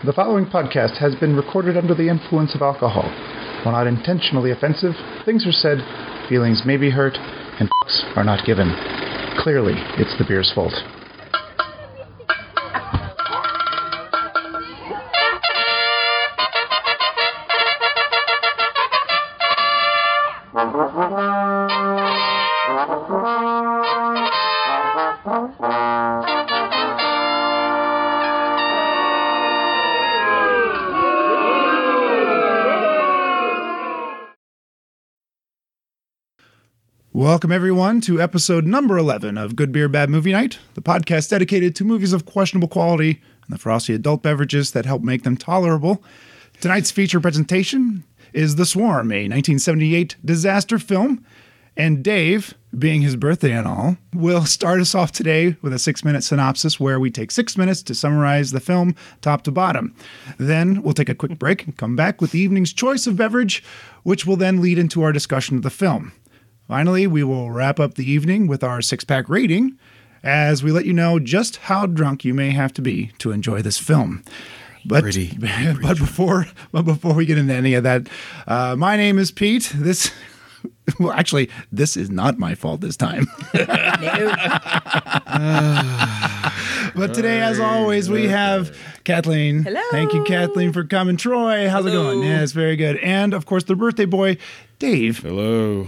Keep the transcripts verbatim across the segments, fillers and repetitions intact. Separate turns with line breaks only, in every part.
The following podcast has been recorded under the influence of alcohol. While not intentionally offensive, things are said, feelings may be hurt, and f***s are not given. Clearly, it's the beer's fault. Welcome, everyone, to episode number eleven of Good Beer, Bad Movie Night, the podcast dedicated to movies of questionable quality and the frosty adult beverages that help make them tolerable. Tonight's feature presentation is The Swarm, a nineteen seventy-eight disaster film, and Dave, being his birthday and all, will start us off today with a six-minute synopsis where we take six minutes to summarize the film top to bottom. Then we'll take a quick break and come back with the evening's choice of beverage, which will then lead into our discussion of the film. Finally, we will wrap up the evening with our six-pack rating as we let you know just how drunk you may have to be to enjoy this film. But,
pretty,
but before but before we get into any of that, uh, my name is Pete. This, well, actually, this is not my fault this time. But today, as always, we have Kathleen.
Hello.
Thank you, Kathleen, for coming. Troy, how's
Hello.
it going? Yes, very good. And, of course, the birthday boy, Dave.
Hello.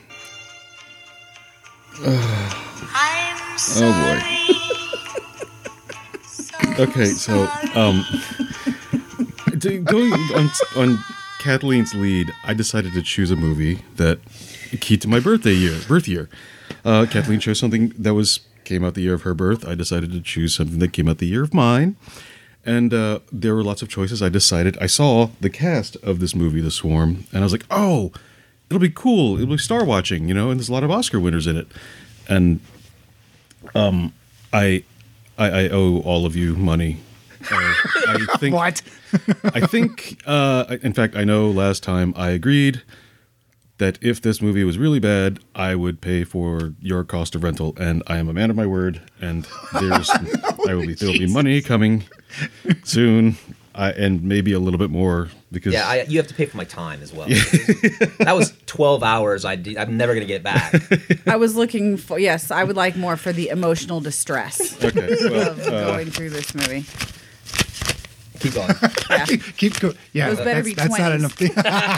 I'm
Oh boy. Okay, so um, to- going on on Kathleen's lead, I decided to choose a movie that key to my birthday year, birth year. Uh, Kathleen chose something that was came out the year of her birth. I decided to choose something that came out the year of mine, and uh, there were lots of choices. I decided I saw the cast of this movie, The Swarm, and I was like, oh. It'll be cool. It'll be star watching, you know, and there's a lot of Oscar winners in it. And um, I, I, I owe all of you money. Uh, I think,
What?
I think, uh, in fact, I know last time I agreed that if this movie was really bad, I would pay for your cost of rental. And I am a man of my word. And there's, I will be, there will be money coming soon. I, and maybe a little bit more because
Yeah, I, you have to pay for my time as well. That was twelve hours. I did, I'm never going to get back.
I was looking for, yes, I would like more for the emotional distress
okay, well,
of
uh,
going through this movie.
Keep going.
Yeah.
Keep going. Yeah,
Those better
that's,
be
that's not
twenties.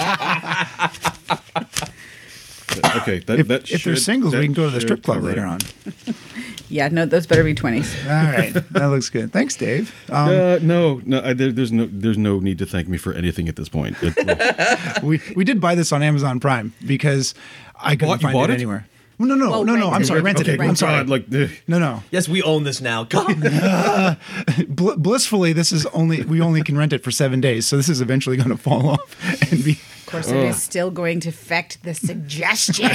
uh, okay. That,
If,
that
if they're
should-
singles, we
that
can go to the
should
strip club
cover it.
later on.
Yeah, no, those better be twenties.
All right, that looks good. Thanks, Dave. Um,
Uh, no, no. I, there, there's no, there's no need to thank me for anything at this point. It,
we we did buy this on Amazon Prime because I couldn't
Bought- you
find
bought
it
it?
anywhere. Well, no, no,
Oh,
no, no. I'm
rented.
sorry, rented
okay,
it. I'm sorry.
God, like, uh,
No, no.
Yes, we own this now. God.
Bl- blissfully, this is only we only can rent it for seven days, so this is eventually going to fall off and be.
Of course, it is still going to affect the suggestion.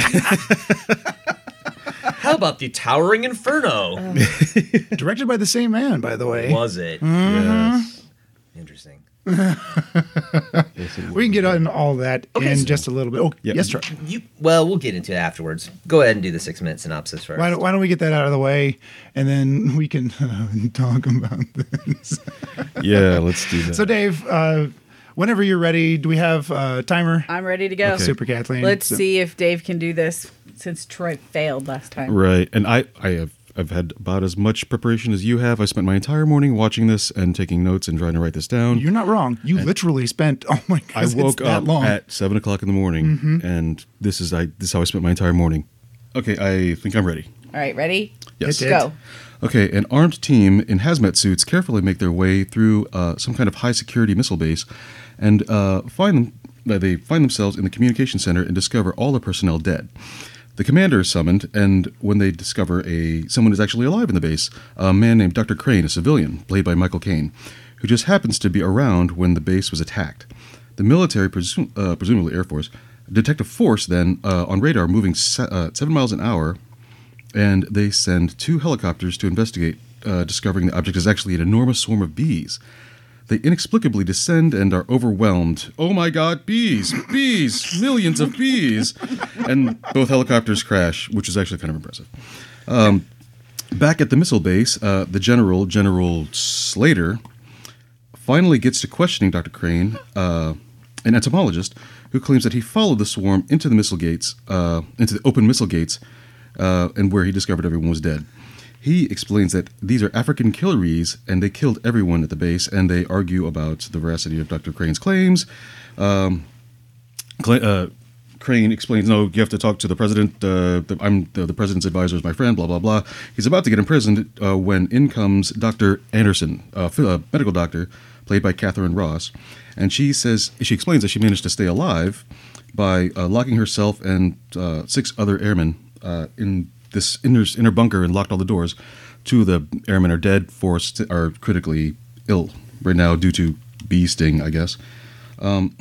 How about the Towering Inferno?
Directed by the same man, by the way.
Was it?
yes.
Interesting.
We can get on all that
Okay,
in
so-
just a little bit. Oh,
Yeah.
yes, Troy.
You Well, we'll get into it afterwards. Go ahead and do the six-minute synopsis first.
Why don't, why don't we get that out of the way, and then we can uh, talk about this.
Yeah, let's do that.
So, Dave, uh, whenever you're ready, do we have a timer?
I'm ready to go.
Okay.
Super Kathleen.
Let's
So-
see if Dave can do this since Troy failed last time.
Right, and I, I have, I've had about as much preparation as you have. I spent my entire morning watching this and taking notes and trying to write this down.
You're not wrong. You literally spent. Oh my god!
I woke
it's that
up
long.
at seven o'clock in the morning,
Mm-hmm.
and this is I. This is how I spent my entire morning. Okay, I think I'm ready.
All right, ready?
Yes.
Hit it.
Go.
Okay, an armed team in hazmat suits carefully make their way through uh, some kind of high security missile base, and uh, find them. Uh, they find themselves in the communication center and discover all the personnel dead. The commander is summoned, and when they discover a someone is actually alive in the base, a man named Doctor Crane, a civilian, played by Michael Caine, who just happens to be around when the base was attacked. The military, presum- uh, presumably Air Force, detect a force then uh, on radar moving se- uh, seven miles an hour, and they send two helicopters to investigate, uh, discovering the object is actually an enormous swarm of bees. They inexplicably descend and are overwhelmed. Oh my god, bees! Bees! Millions of bees! And both helicopters crash, which is actually kind of impressive. Um, back at the missile base, uh, the general, General Slater, finally gets to questioning Doctor Crane, uh, an entomologist, who claims that he followed the swarm into the missile gates, uh, into the open missile gates, uh, and where he discovered everyone was dead. He explains that these are African killer bees, and they killed everyone at the base, and they argue about the veracity of Doctor Crane's claims. Um, Cla- uh, Crane explains, no, you have to talk to the president. Uh, the, I'm the, the president's advisor is my friend, blah, blah, blah. He's about to get imprisoned uh, when in comes Doctor Anderson, uh, a medical doctor, played by Catherine Ross. And she says, she explains that she managed to stay alive by uh, locking herself and uh, six other airmen uh, in this inner, inner bunker and locked all the doors. Two of the airmen are dead, four st- are critically ill right now due to bee sting, I guess. Um,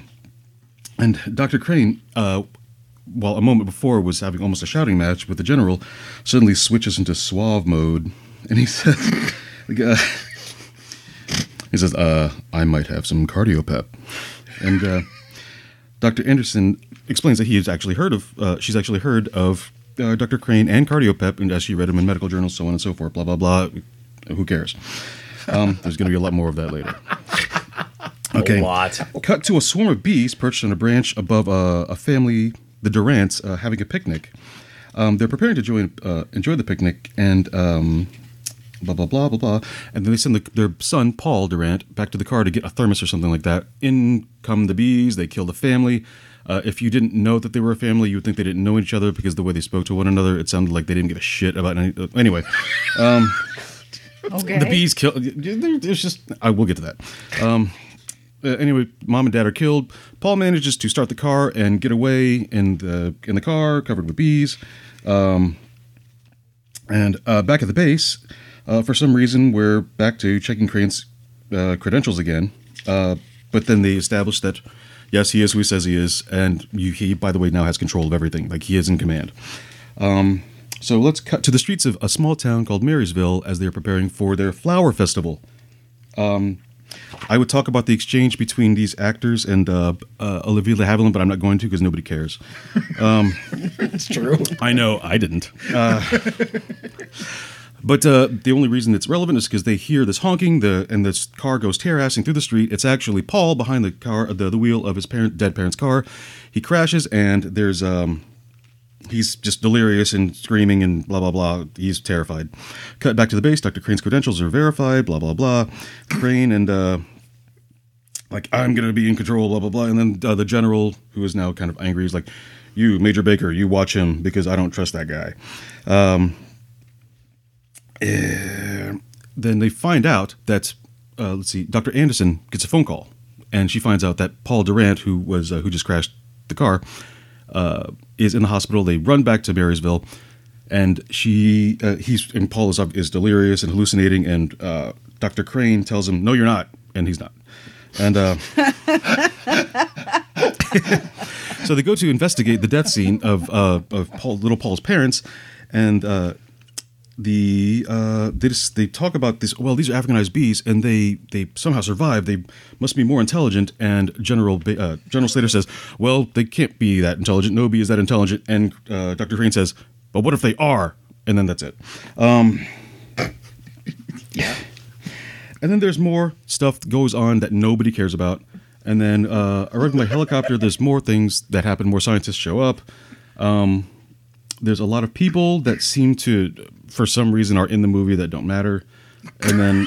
and Doctor Crane, uh, while a moment before was having almost a shouting match with the general, suddenly switches into suave mode. And he says, uh, he says, uh, I might have some cardio pep. And uh, Doctor Anderson explains that he has actually heard of, uh, she's actually heard of uh, Doctor Crane and cardio pep, and as she read him in medical journals, so on and so forth, blah, blah, blah. Who cares? Um, there's going to be a lot more of that later. Okay.
A lot.
Cut to a swarm of bees perched on a branch above a, a family, the Durants, uh, having a picnic. Um, they're preparing to join, uh, enjoy the picnic, and um, blah, blah, blah, blah, blah. And then they send the, their son, Paul Durant, back to the car to get a thermos or something like that. In come the bees. They kill the family. Uh, if you didn't know that they were a family, you would think they didn't know each other because the way they spoke to one another, it sounded like they didn't give a shit about any. Uh, anyway. Um,
Okay.
The bees kill. There's just. I will get to that. Um, uh, anyway, mom and dad are killed. Paul manages to start the car and get away in the in the car covered with bees. Um, and uh, back at the base, uh, for some reason, we're back to checking Crane's uh, credentials again. Uh, but then they establish that yes, he is who he says he is, and you, he, by the way, now has control of everything. Like he is in command. Um, So let's cut to the streets of a small town called Marysville as they are preparing for their flower festival. Um, I would talk about the exchange between these actors and uh, uh, Olivia de Havilland, but I'm not going to because nobody cares. Um,
It's true.
I know, I didn't. Uh, but uh, the only reason it's relevant is because they hear this honking, the and this car goes tear-assing through the street. It's actually Paul behind the car, the, the wheel of his parent, dead parent's car. He crashes, and there's... Um, He's just delirious and screaming and blah, blah, blah. He's terrified. Cut back to the base. Doctor Crane's credentials are verified, blah, blah, blah. Crane and, uh, like, I'm going to be in control, blah, blah, blah. And then uh, the general, who is now kind of angry, is like, you, Major Baker, you watch him because I don't trust that guy. Um, then they find out that, uh, let's see, Doctor Anderson gets a phone call. And she finds out that Paul Durant, who was uh, who just crashed the car, Uh, is in the hospital. They run back to Marysville, and she, uh, he's, and Paul is, is delirious and hallucinating, and uh, Doctor Crane tells him, "No, you're not," and he's not. And uh, so they go to investigate the death scene of uh, of Paul, little Paul's parents, and uh, the uh, they just they talk about this. Well, these are Africanized bees, and they they somehow survive. They must be more intelligent. And General uh, General Slater says, "Well, they can't be that intelligent. No bee is that intelligent." And uh, Doctor Crane says, "But what if they are?" And then that's it. Um, yeah. And then there's more stuff that goes on that nobody cares about. And then uh, arriving by helicopter, there's more things that happen. More scientists show up. Um, there's a lot of people that seem to, for some reason, are in the movie that don't matter. And then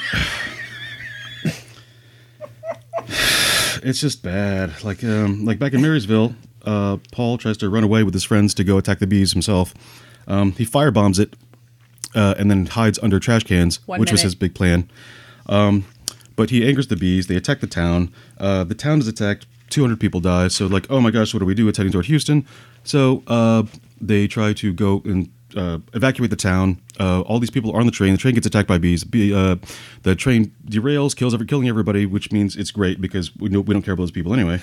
it's just bad. Like um, like back in Marysville, uh, Paul tries to run away with his friends to go attack the bees himself. Um, he firebombs it uh, and then hides under trash cans,
One
which was
minute.
his big plan. Um, but he angers the bees. They attack the town. Uh, the town is attacked. two hundred people die. So like, oh my gosh, what do we do? It's heading toward Houston. So uh, they try to go and uh, evacuate the town. Uh, all these people are on the train. The train gets attacked by bees. Bee, uh, the train derails, kills every, killing everybody, which means it's great because we know we don't care about those people anyway.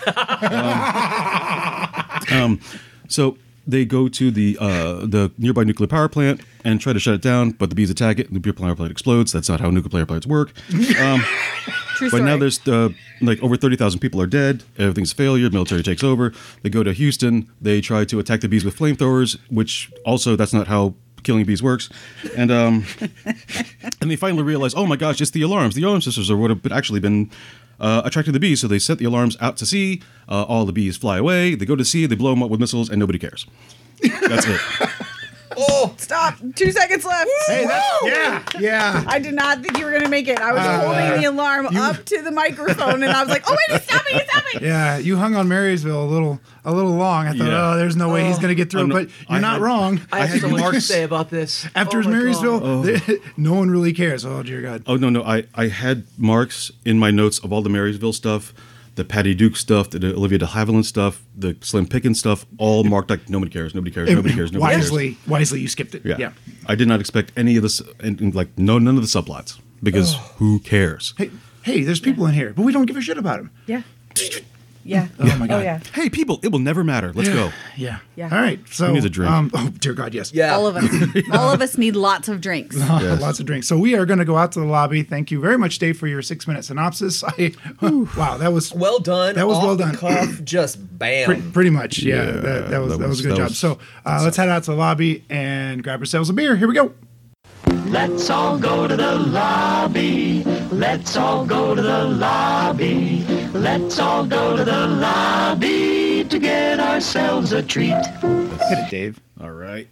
um, um, so they go to the uh, the nearby nuclear power plant and try to shut it down, but the bees attack it. The nuclear power plant explodes. That's not how nuclear power plants work. Um,
True
but
story.
now there's uh, like over thirty thousand people are dead. Everything's a failure. Military takes over. They go to Houston. They try to attack the bees with flamethrowers, which also that's not how killing bees works, and um, and they finally realize, oh my gosh, it's the alarms. The alarm sisters are what have been, actually been uh, attracting the bees. So they set the alarms out to sea. Uh, all the bees fly away. They go to sea. They blow them up with missiles, and nobody cares. That's it.
Oh, stop. Two seconds left.
Hey, that's, yeah, yeah.
I did not think you were going to make it. I was
Uh,
holding the alarm
you-
up to the microphone, and I was like, oh, wait, he's stopping, he's stopping.
Yeah, you hung on Marysville a little, a little long. I thought,
Yeah.
oh, there's no way he's going to get through.
I'm
it.
not-
But you're
I
not
had-
wrong.
I have so much to
marks-
say about this.
After
Oh my
Marysville,
God.
they- no one really cares. Oh dear God.
Oh no, no, I, I had marks in my notes of all the Marysville stuff, the Patty Duke stuff, the Olivia de Havilland stuff, the Slim Pickens stuff, all marked like nobody cares, nobody cares, nobody cares, nobody
wisely, wisely, you skipped it.
cares.
Yeah.
I did not expect any of this, and, and, like no, none of the subplots because who cares?
Hey, hey, there's people in here, but we don't give a shit about them.
Yeah. Yeah.
Oh my God.
Oh, yeah.
Hey, people, it will never matter. Let's go.
Yeah.
Yeah.
All right. So,
Who needs a drink?
Um, oh dear God, yes.
Yeah.
All of us. All of us need lots of drinks.
Yes.
Lots of drinks. So we are going to go out to the lobby. Thank you very much, Dave, for your six-minute synopsis. I, wow, that was
Well done.
That was
off
well
the
done.
Cuff, just bam.
Pre- pretty much, yeah.
Yeah,
that, that was
that
that was
was-
a good
that
job.
was-
so uh, let's head out to the lobby and grab ourselves a beer. Here we go.
Let's all go to the lobby. Let's all go to the lobby. Let's all go to the lobby to get ourselves a treat.
Hit it, Dave.
All right.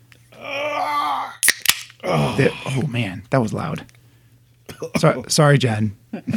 That- oh man, that was loud. Sorry, sorry, Jen,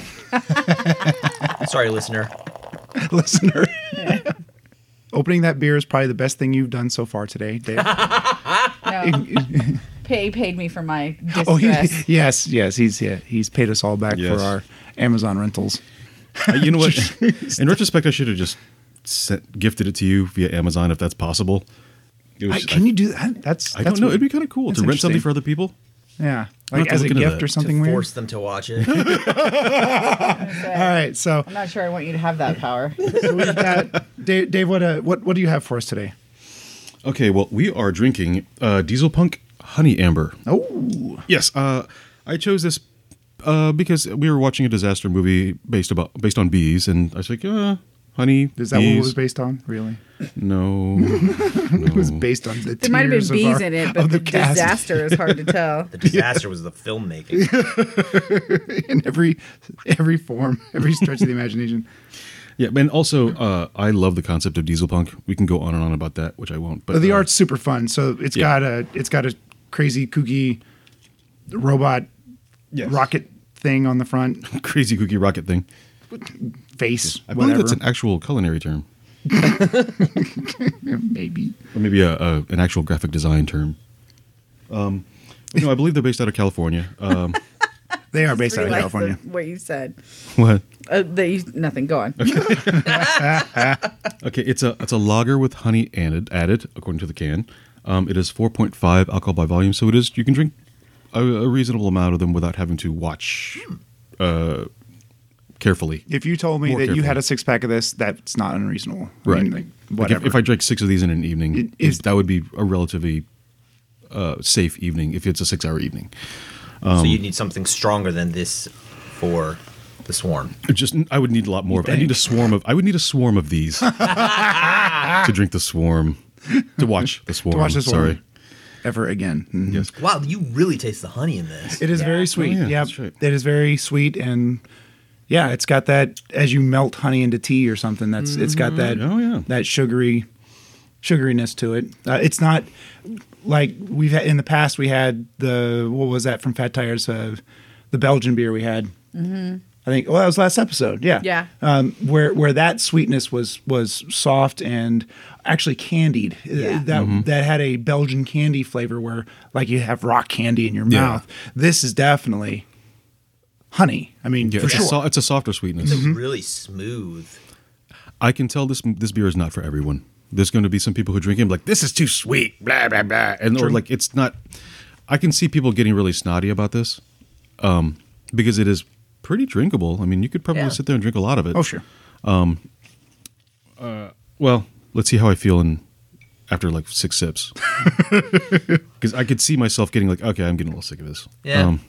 Sorry, listener.
listener. Opening that beer is probably the best thing you've done so far today, Dave.
No. Pay paid me for my distress.
Oh, he, yes, yes, he's yeah, he's paid us all back
Yes.
for our Amazon rentals.
Uh, you know what? In retrospect, I should have just sent, gifted it to you via Amazon if that's possible. It was-
I, can you do that? That's
I
that's
don't know.
what-
It'd be kind of cool
that's
to rent something
interesting.
for other people.
Yeah,
I'll
like
have to
as a
look into
gift
that.
or
To
something weird.
force them to watch it.
All right, so
I'm not sure I want you to have that power.
so we've got Dave. Dave, what uh, what what do you have for us today?
Okay, well, we are drinking uh, Diesel Punk Honey Amber.
Oh,
Yes, uh, I chose this uh, because we were watching a disaster movie based about based on bees, and I was like, uh, honey,
is that
bees.
what it was based on? Really?
No,
It was based on the
There might have been
tears of
bees
our-
in it,
of
but the,
cast.
disaster is hard to tell.
The disaster was the filmmaking.
in every every form, every stretch of the imagination.
yeah, and also uh, I love the concept of Diesel Punk. We can go on and on about that, which I won't. But
But the
uh,
art's super fun. So it's
yeah.
got a it's got a crazy kooky robot
Yes.
rocket thing on the front
crazy cookie rocket thing.
face.
I believe
whatever.
that's an actual culinary term,
maybe.
or maybe a, a an actual graphic design term. Um, no, I believe they're based out of California. Um,
They are based out of
Realize
California.
the- what you said.
what?
Uh, they, nothing. Go on.
Okay, it's a it's a lager with honey added, added according to the can. Um, it is four point five alcohol by volume, so it is you can drink a, a reasonable amount of them without having to watch uh, carefully.
If you told me
More
that you
carefully.
had a six pack of this, that's not unreasonable. I
Right.
mean, like,
Like
whatever.
if, if I drank six of these in an evening,
It-
is
if-
that would be a relatively uh, safe evening if it's a six-hour evening.
so you need something stronger than this for the swarm.
It just I would need a lot more. Of, I need a swarm of. I would need a swarm of these to drink the swarm, to watch the swarm.
to watch this
Sorry.
one ever again. Mhm.
Yes.
Wow, you really taste the honey in this.
It is very sweet.
Oh, yeah,
yeah,
that's right.
it is very sweet, and yeah, it's got that as you melt honey into tea or something. That's it's got that
Oh, yeah.
that sugary sugariness to it. Uh, it's not like we've had in the past. We had the what was that from Fat Tires? Uh, the Belgian beer we had. Mm-hmm. I think. Well, that was last episode. Yeah.
Yeah.
Um, where where that sweetness was was soft and actually candied. Uh,
Yeah.
That
Mm-hmm.
that had a Belgian candy flavor where like you have rock candy in your
Yeah.
mouth. This is definitely honey. I mean,
Yeah,
for
it's,
sure.
a so, it's a softer sweetness.
It's really smooth.
I can tell this this beer is not for everyone. There's going to be some people who drink it and be like, this is too sweet, blah blah blah, and or like it's not. I can see people getting really snotty about this, um, because it is pretty drinkable. I mean, you could probably
Yeah.
sit there and drink a lot of it.
Oh sure.
Well, let's see how I feel in after like six sips, because I could see myself getting like, okay, I'm getting a little sick of this.
Yeah.
Um,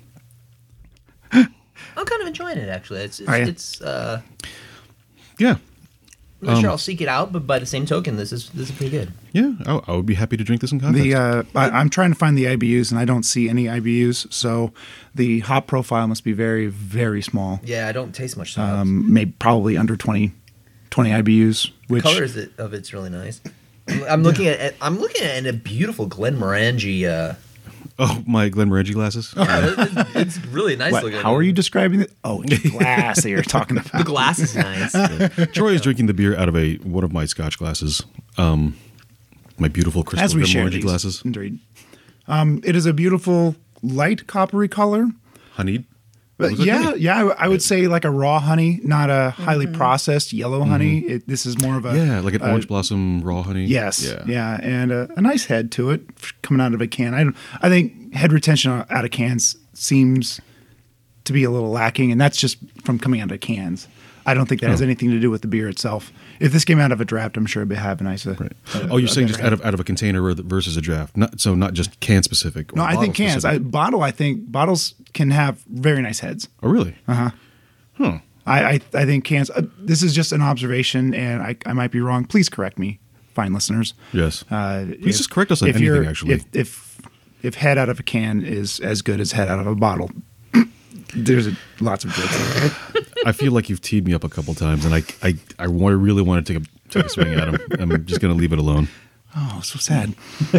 I'm kind of enjoying it actually. It's it's,
Are ya?
it's uh
yeah.
I'm not
Um,
sure I'll seek it out, but by the same token, this is this is pretty good.
Yeah, I, I would be happy to drink this in context.
The uh, I, I'm trying to find the I B Us, and I don't see any I B Us. So the hop profile must be very, very small.
Yeah, I don't taste much. Hops.
Um, maybe probably under twenty, twenty I B Us. Which
Colors it, of it's really nice. I'm, I'm looking at, at I'm looking at a beautiful Glenmorangie. Uh,
oh, my Glenmorangie glasses.
it's, it's really nice
what,
looking.
how are you describing it? Oh, it's the glass that you're talking about.
The glass is nice.
Troy is drinking the beer out of a one of my Scotch glasses. Um, my beautiful crystal
As we share
Glenmorangie
these.
glasses.
Indeed. Um, it is a beautiful light coppery color.
Honeyed.
But
Was it
yeah,
honey?
yeah, I, I would say like a raw honey, not a highly processed yellow honey. It, this is more of a
Mm-hmm. Yeah, like an
uh,
orange blossom raw honey.
Yes,
Yeah.
yeah, and a, a nice head to it coming out of a can. I don't, I think head retention out of cans seems to be a little lacking, and that's just from coming out of cans. I don't think that has
Oh.
anything to do with the beer itself. If this came out of a draft, I'm sure it'd have a nice. Uh,
Right.
uh,
Oh, you're
a
saying
better
just
head.
out of out of a container ver- versus a draft, not so not just can specific. or
No, I
bottle
think cans. I,
specific.
bottle. I think bottles can have very nice heads.
oh, really?
Uh huh.
Huh.
I, I I think cans. Uh, this is just an observation, and I I might be wrong. Please correct me, fine listeners.
Yes.
Uh,
Please just correct us on
if
anything,
you're-
actually.
If, if if head out of a can is as good as head out of a bottle, there's a, lots of jokes.
I feel like you've teed me up a couple times, and I I I want, really want to take a take a swing at him. I'm just going to leave it alone.
Oh, so sad.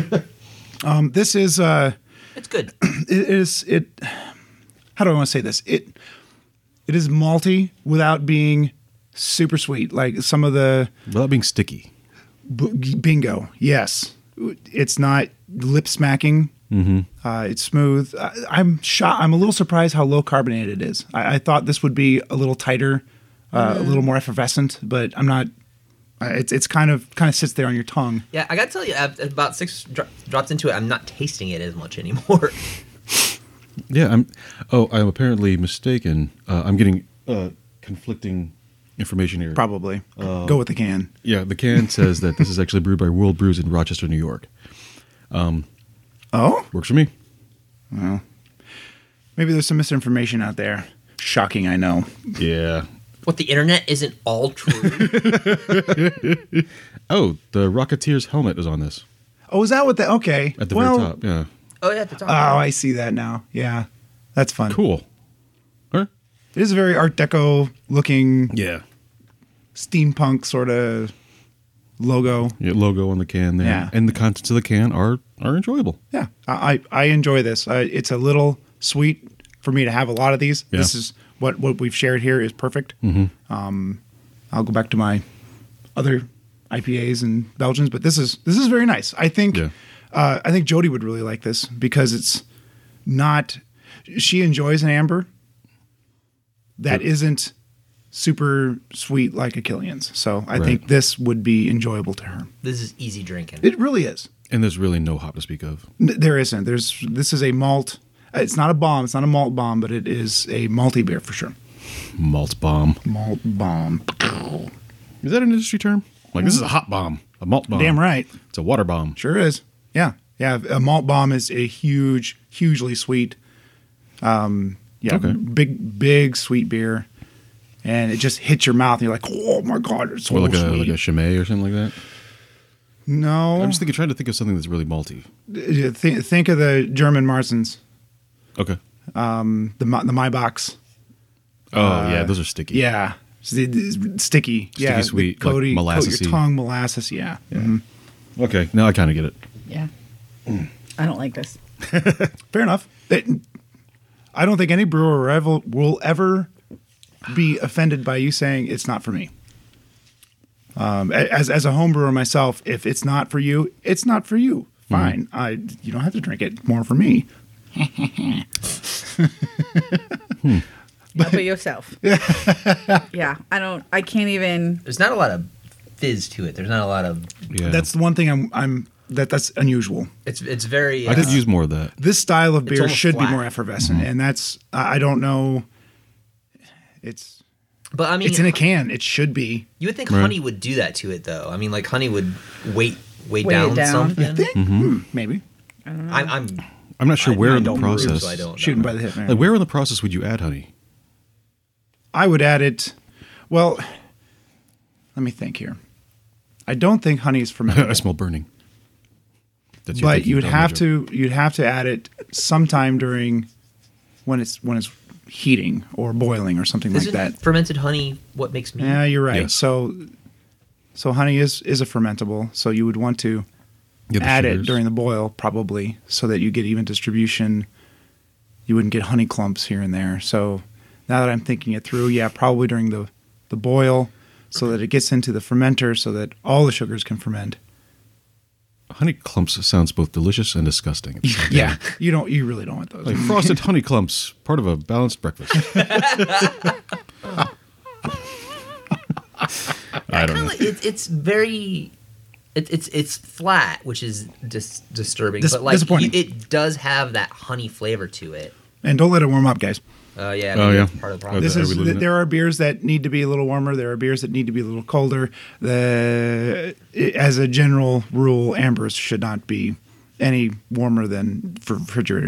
um, this is uh,
It's good.
it is it. How do I want to say this? It it is malty without being super sweet. Like some of the
Without being sticky.
B- bingo. Yes. It's not lip smacking. Mm-hmm. Uh, it's smooth. I, I'm shocked. I'm a little surprised how low carbonated it is. I, I thought this would be a little tighter, uh, a little more effervescent, but I'm not. Uh, it's it's kind of kind of sits there on your tongue.
Yeah, I gotta tell you, at at about six dro- drops into it, I'm not tasting it as much anymore.
Yeah, I'm. Oh, I'm apparently mistaken. Uh, I'm getting uh, conflicting information here.
Probably
Uh,
go with the can.
Yeah, the can says that this is actually brewed by World Brews in Rochester, New York.
Oh,
Works for me.
well, maybe there's some misinformation out there. Shocking, I know.
Yeah.
What, the internet isn't all true?
Oh, the Rocketeer's helmet is on this
Oh, is that what the? Okay.
at the
well,
very top. Yeah.
Oh yeah, at the top.
Oh, I see that now. Yeah, that's fun.
Cool. Huh?
It is a very Art Deco looking
Yeah.
steampunk sort of logo.
Yeah, logo on the can there.
Yeah.
And the contents of the can are are enjoyable.
Yeah, I I, I enjoy this. Uh, it's a little sweet for me to have a lot of these.
Yeah.
This is what what we've shared here is perfect. Mm-hmm. Um, I'll go back to my other I P As and Belgians, but this is this is very nice. I think
Yeah.
uh, I think Jody would really like this because it's not. She enjoys an amber that
Yep.
isn't super sweet like a Killian's. So I
Right.
think this would be enjoyable to her.
This is easy drinking.
It really is.
And there's really no hop to speak of.
N- There isn't. There's this is a malt. uh, It's not a bomb. It's not a malt bomb, but it is a malty beer for sure.
Malt bomb.
Malt bomb.
Is that an industry term? Like, this is a hot bomb. A malt bomb.
Damn right.
It's a water bomb.
Sure is. Yeah. Yeah. A malt bomb is a huge, hugely sweet. Um. Yeah.
Okay.
Big, big sweet beer, and it just hits your mouth, and you're like, oh my god, it's so
Or like a,
sweet.
like a Chimay or something like that.
no.
I'm just thinking, trying to think of something that's really malty.
Uh, think, think of the German Marzens,
Okay.
the Ma- the Maybachs.
Oh, yeah, those are sticky.
Yeah. It's- it's sticky. yeah. the
sweet, like
coaty- coat
molassesy.
your tongue, molasses. Yeah. Mhm.
Okay, now I kind of get it.
Yeah. I don't like this.
Fair enough. It- I don't think any brewer will ever, will ever be offended by you saying it's not for me. Um, a- as as a home brewer myself, if it's not for you, it's not for you. Fine. I you don't have to drink it. More for me.
Help it yourself. Yeah. I don't, I can't even.
There's not a lot of fizz to it. There's not a lot of.
Yeah.
That's the one thing I'm I'm that that's unusual.
It's it's very.
I could
uh,
use more of that.
This style of beer
almost
should be
flat.
more effervescent, and that's I I don't know. It's
But I mean,
it's in a can. It should be.
you would think
Right.
honey would do that to it, though. I mean, like honey would weight weight
Weigh it
down,
down.
something.
I think Hmm, maybe
I'm, I'm
I'm not sure
I-
where
I
in the
don't brew,
process.
so I don't
shooting
know.
by the hip. Man.
Like, where in the process would you add honey?
I would add it. Well, let me think here. I don't think honey is fermentable.
I smell burning. That's your
But
thinking,
you'd
Tom
have
Major.
to you'd have to add it sometime during when it's when it's heating or boiling or something
Isn't
like that.
fermented honey what makes mead?
Yeah, you're right.
Yes.
So so honey is is a fermentable, so you would want to
Yeah, the
add it
sugars.
during the boil probably so that you get even distribution. You wouldn't get honey clumps here and there. So now that I'm thinking it through, yeah, probably during the the boil so that it gets into the fermenter so that all the sugars can ferment.
Honey clumps sounds both delicious and disgusting.
Yeah, you don't you really don't want those.
Like frosted honey clumps, part of a balanced breakfast. I don't know.
Kinda, it, it's very. It, it's it's flat, which is dis- disturbing.
Dis-
but like
disappointing.
you- it does have that honey flavor to it.
And don't let it warm up, guys.
Uh, yeah.
Oh,
maybe
yeah.
that's part of the problem.
This
Are
is
we losing it?
there are beers that need to be a little warmer. There are beers that need to be a little colder. The as a general rule, ambers should not be any warmer than for refrigerator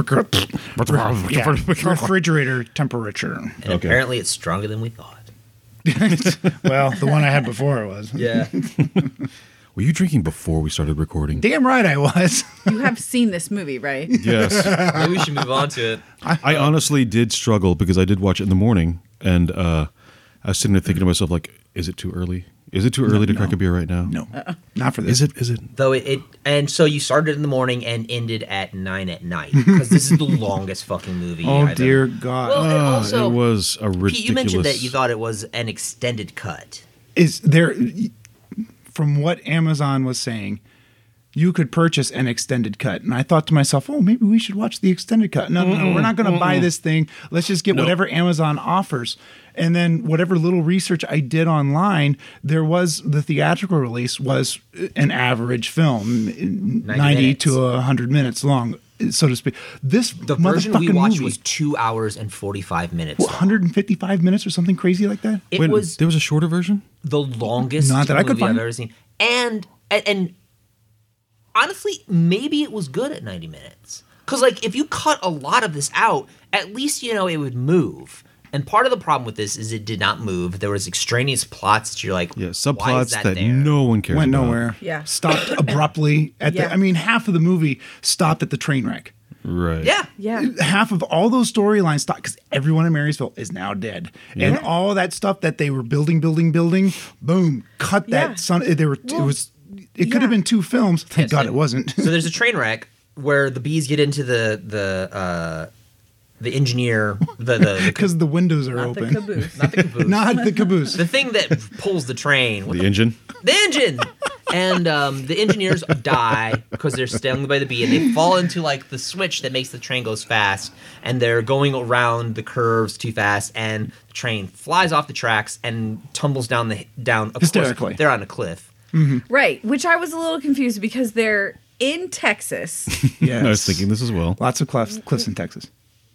to, yeah, refrigerator temperature.
and
Okay.
apparently, it's stronger than we thought.
Well, the one I had before it was.
Yeah.
Were you drinking before we started recording?
Damn right I was.
You have seen this movie, right?
Yes.
Maybe we should move on to it.
I honestly did struggle because I did watch it in the morning, and uh, I was sitting there thinking to myself, like, is it too early? Is it too early to
no.
crack a beer right now?
No, not for this.
Is it? Is it?
Though it, it, and so you started in the morning and ended at nine at night because this is the longest fucking movie.
Oh
I've
dear
ever-
God!
Well, and
Uh,
also,
it was a ridiculous.
Pete, you mentioned that you thought it was an extended cut.
Is there? From what Amazon was saying, you could purchase an extended cut, and I thought to myself, "Oh, maybe we should watch the extended cut." No, no, no, we're not going to buy this thing. Let's just get
No.
whatever Amazon offers. And then whatever little research I did online, there was the theatrical release was an average film, ninety
minutes.
to a hundred minutes long, so to speak. This
The version we
motherfucking
watched
movie,
was two hours and forty-five minutes.
what, one hundred fifty-five minutes or something crazy like that.
It
Wait,
was
there was a shorter version?
the longest
Not that I
movie
could find.
I've ever seen, and, and and honestly, maybe it was good at ninety minutes. Because like, if you cut a lot of this out, at least you know it would move. And part of the problem with this is it did not move. There was extraneous plots that you're like,
Yeah,
why is
subplots
that,
that,
there?
no one cares
Went
about.
nowhere.
Yeah.
Stopped abruptly at
Yeah.
the. I mean, half of the movie stopped at the train wreck.
Right.
Yeah,
Yeah.
Half of all those storylines stopped because everyone in Marysville is now dead, and all that stuff that they were building, building, building, boom, cut that.
Yeah.
Son, they were.
Well,
it was. It could
yeah.
have been two films. Thank
Yes,
God
and-
it wasn't.
So there's a train wreck where the bees get into the the uh, the engineer, the the, the
Because the windows are
Not the
open.
caboose.
not the caboose,
Not the caboose.
the thing that pulls the train. What
The
the,
engine?
the engine. And um, the engineers die because they're stung by the bee, and they fall into like the switch that makes the train goes fast, and they're going around the curves too fast, and the train flies off the tracks and tumbles down the down. Of course,
Hysterically.
they're on a cliff.
Right, which I was a little confused because they're in Texas.
Yes.
I was thinking this as well.
Lots of cliffs, cliffs in Texas.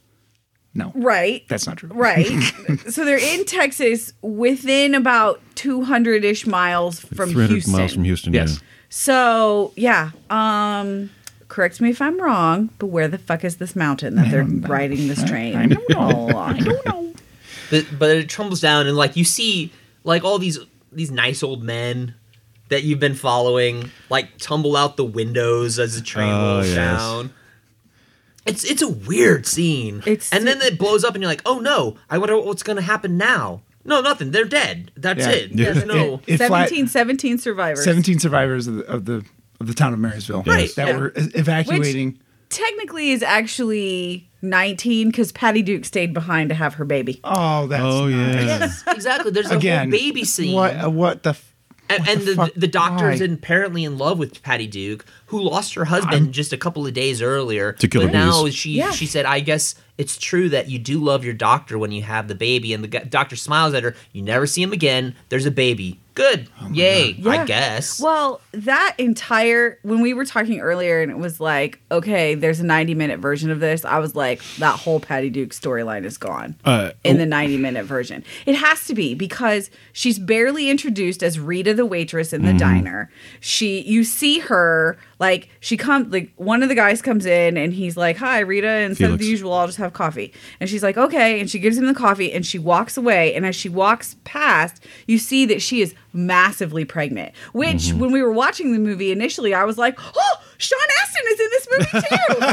No,
Right.
that's not true.
Right. So they're in Texas within about two hundred-ish miles from
three hundred
Houston.
miles from Houston,
Yes.
yeah.
So, yeah. Um, correct me if I'm wrong, but where the fuck is this mountain that they're riding this train?
I don't know.
I don't know.
But, but it tumbles down, and like you see, like all these these nice old men that you've been following, like tumble out the windows as the train
Oh,
rolls
yes.
down. It's it's a weird scene.
It's-
and then it blows up, and you're like, oh no! I wonder what's going to happen now. No, nothing. They're dead. That's
Yeah.
it.
Yeah.
There's no.
It flat-
seventeen, seventeen survivors.
seventeen survivors of the of the, of the town of Marysville,
Right,
That
yeah.
were e- evacuating.
Technically is actually nineteen because Patty Duke stayed behind to have her baby.
Oh, that's
Oh,
nice.
yeah.
Yes, exactly. There's a
Again,
whole baby scene.
What? uh, What the? f-
And, and the,
fuck?
the doctor's
Why?
apparently in love with Patty Duke, who lost her husband just a couple of days earlier.
To killer
but now
bees.
she
Yeah.
she said, I guess it's true that you do love your doctor when you have the baby. And the gu- doctor smiles at her. You never see him again. There's a baby. Good. Yay. I
Yeah.
guess.
Well, that entire when we were talking earlier, and it was like, okay, there's a ninety minute version of this. I was like, that whole Patty Duke storyline is gone
Uh,
in
oh.
the ninety minute version. It has to be because she's barely introduced as Rita the waitress in the diner. She, you see her Like she comes, like one of the guys comes in and he's like, "Hi, Rita," and instead of the
Felix.
usual, I'll just have coffee. And she's like, "Okay," and she gives him the coffee and she walks away. And as she walks past, you see that she is massively pregnant. Which,
Mm-hmm.
when we were watching the movie initially, I was like, "Oh, Sean Astin is in this movie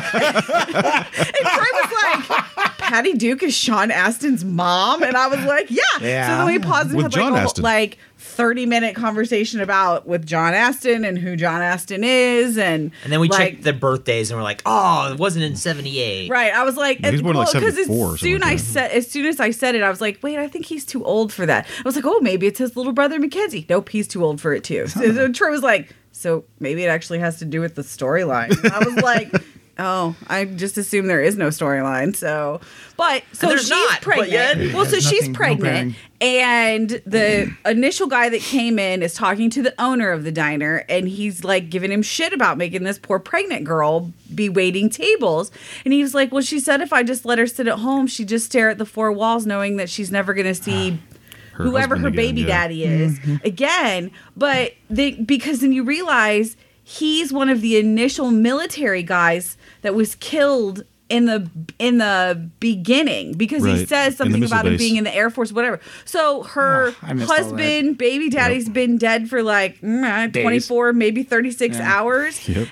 too." And Troy was like, "Patty Duke is Sean Astin's mom," and I was like, "Yeah."
Yeah.
So then we paused and
With
had
John
like a whole,
Astin.
like thirty minute conversation about with John Astin and who John Astin is, and
And then we
like,
checked the birthdays and we're like, oh, it wasn't in seventy-eight.
Right, I was like,
He's born in, like,
because as
seventy-four or
soon
something
I
like that.
said, as soon as I said it, I was like, wait, I think he's too old for that. I was like, oh, maybe it's his little brother Mackenzie. Nope, he's too old for it too. So, so Troy was like, so maybe it actually has to do with the storyline. I was like, oh, I just assume there is no storyline. So, but so
And there's
she's
not, but
pregnant.
yet-
well, so
There's
she's
nothing- no
pregnant, and the initial guy that came in is talking to the owner of the diner, and he's like giving him shit about making this poor pregnant girl be waiting tables. And he was like, well, she said if I just let her sit at home, she'd just stare at the four walls, knowing that she's never going to see
Her
whoever
husband
her
again,
baby
yeah.
daddy is again. But they, because then you realize he's one of the initial military guys that was killed in the in the beginning, because he
Right.
says
In the
something
missile
about him
base.
being in the Air Force, whatever. So her
Oh, I missed all that.
husband, baby daddy's been dead for like mm, uh,
Days.
twenty-four, maybe thirty-six
Yeah.
hours.
Yep.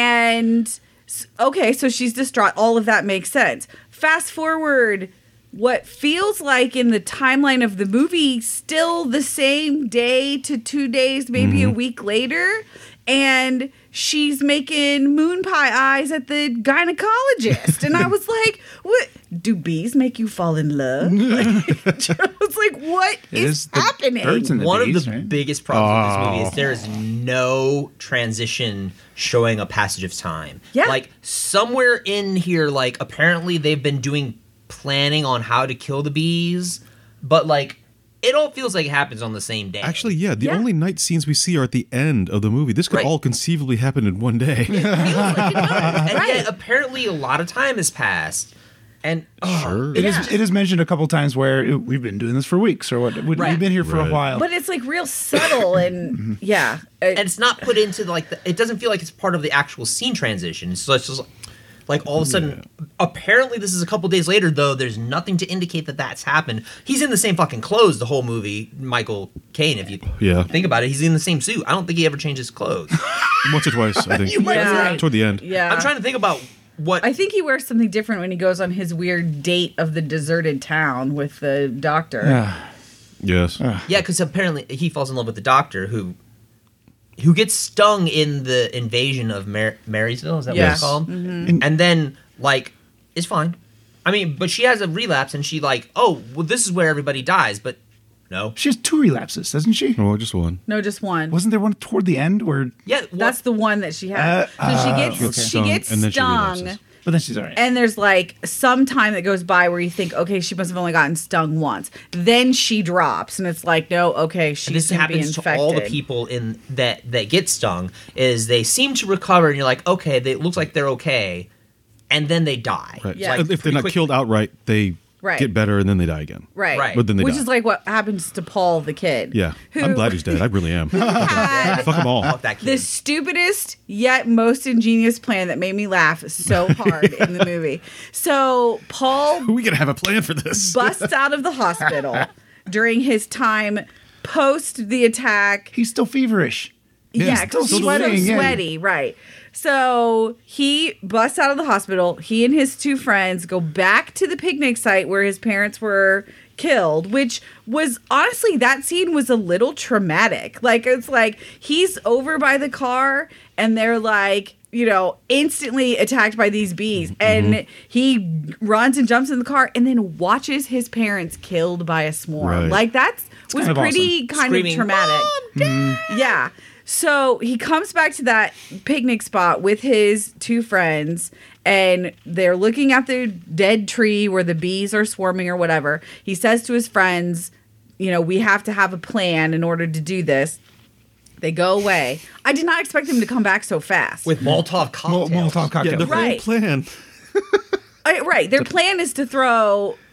And s- okay, so she's distraught. All of that makes sense. Fast forward, what feels like in the timeline of the movie, still the same day to two days, maybe a week later, and she's making moon pie eyes at the gynecologist. And I was like, what? Do bees make you fall in love? Like, I was like, what
It
is,
is the
happening?
birds and the
One
bees,
of the
right?
biggest problems with this movie
Oh.
is there is no transition showing a passage of time.
Yeah.
Like somewhere in here, like apparently they've been doing planning on how to kill the bees, but like it all feels like it happens on the same day.
Actually, yeah, the
Yeah.
only night scenes we see are at the end of the movie. This could
Right.
all conceivably happen in one day.
It feels like it does. And
Right.
yet apparently a lot of time has passed. And oh,
Sure.
It is.
yeah.
It is mentioned a couple times where it- we've been doing this for weeks or what. we-
Right.
We've been here for
Right.
a while.
But it's like real subtle and yeah. Uh,
and it's not put into like the, it doesn't feel like it's part of the actual scene transition. So it's just like all of a sudden, apparently this is a couple days later, though there's nothing to indicate that that's happened. He's in the same fucking clothes the whole movie, Michael Caine, if you
Yeah.
think about it. He's in the same suit. I don't think he ever changed his clothes.
Once or twice, I think.
You might
be
Yeah.
right.
Toward the end.
yeah.
I'm trying to think about what
I think he wears something different when he goes on his weird date of the deserted town with the doctor.
Yeah.
Yes.
yeah, because apparently he falls in love with the doctor who who gets stung in the invasion of Mar- Marysville. Is that
Yes.
what it's called?
And-
And then like is fine. I mean, but she has a relapse, and she like, oh, well, this is where everybody dies. But no,
She has two relapses, doesn't she?
Oh, just one.
No, just one.
Wasn't there one toward the end where?
yeah, what,
That's the one that she has.
Uh,
so she gets
She gets
she
stung,
gets
and then she
stung,
relapses.
But then she's all right.
and there's like some time that goes by where you think, okay, she must have only gotten stung once. Then she drops, and it's like, no, okay,
and
she's
this
gonna be
happens to
infected.
all the people in that that get stung. Is they seem to recover, and you're like, okay, they, it looks like they're okay, and then they die.
Right.
Yeah.
So if they're
pretty
not
quickly.
killed outright, they
Right.
get better and then they die again.
Right.
Right.
But then they
Which
die.
is like what happens to Paul the kid.
Yeah.
Who
I'm glad he's dead. I really am.
had
Fuck them all.
Fuck that kid.
the stupidest yet most ingenious plan that made me laugh so hard in the movie. So Paul
We gotta have a plan for this.
busts out of the hospital during his time post the attack.
He's still feverish.
Yeah,
he's
because
still
he's
sweating,
so
yeah.
sweaty, right. So he busts out of the hospital. He and his two friends go back to the picnic site where his parents were killed, which was honestly, that scene was a little traumatic. Like, it's like he's over by the car and they're like, you know, instantly attacked by these bees. And he runs and jumps in the car and then watches his parents killed by a swarm.
Right.
Like, that's was
kind of
pretty kind
Screaming,
of traumatic. Yeah. So he comes back to that picnic spot with his two friends, and they're looking at the dead tree where the bees are swarming or whatever. He says to his friends, you know, we have to have a plan in order to do this. They go away. I did not expect them to come back so fast.
with Molotov
Mol-
cocktails.
Molotov cocktail.
Yeah, the
Right.
whole plan.
Uh, right. Their plan is to throw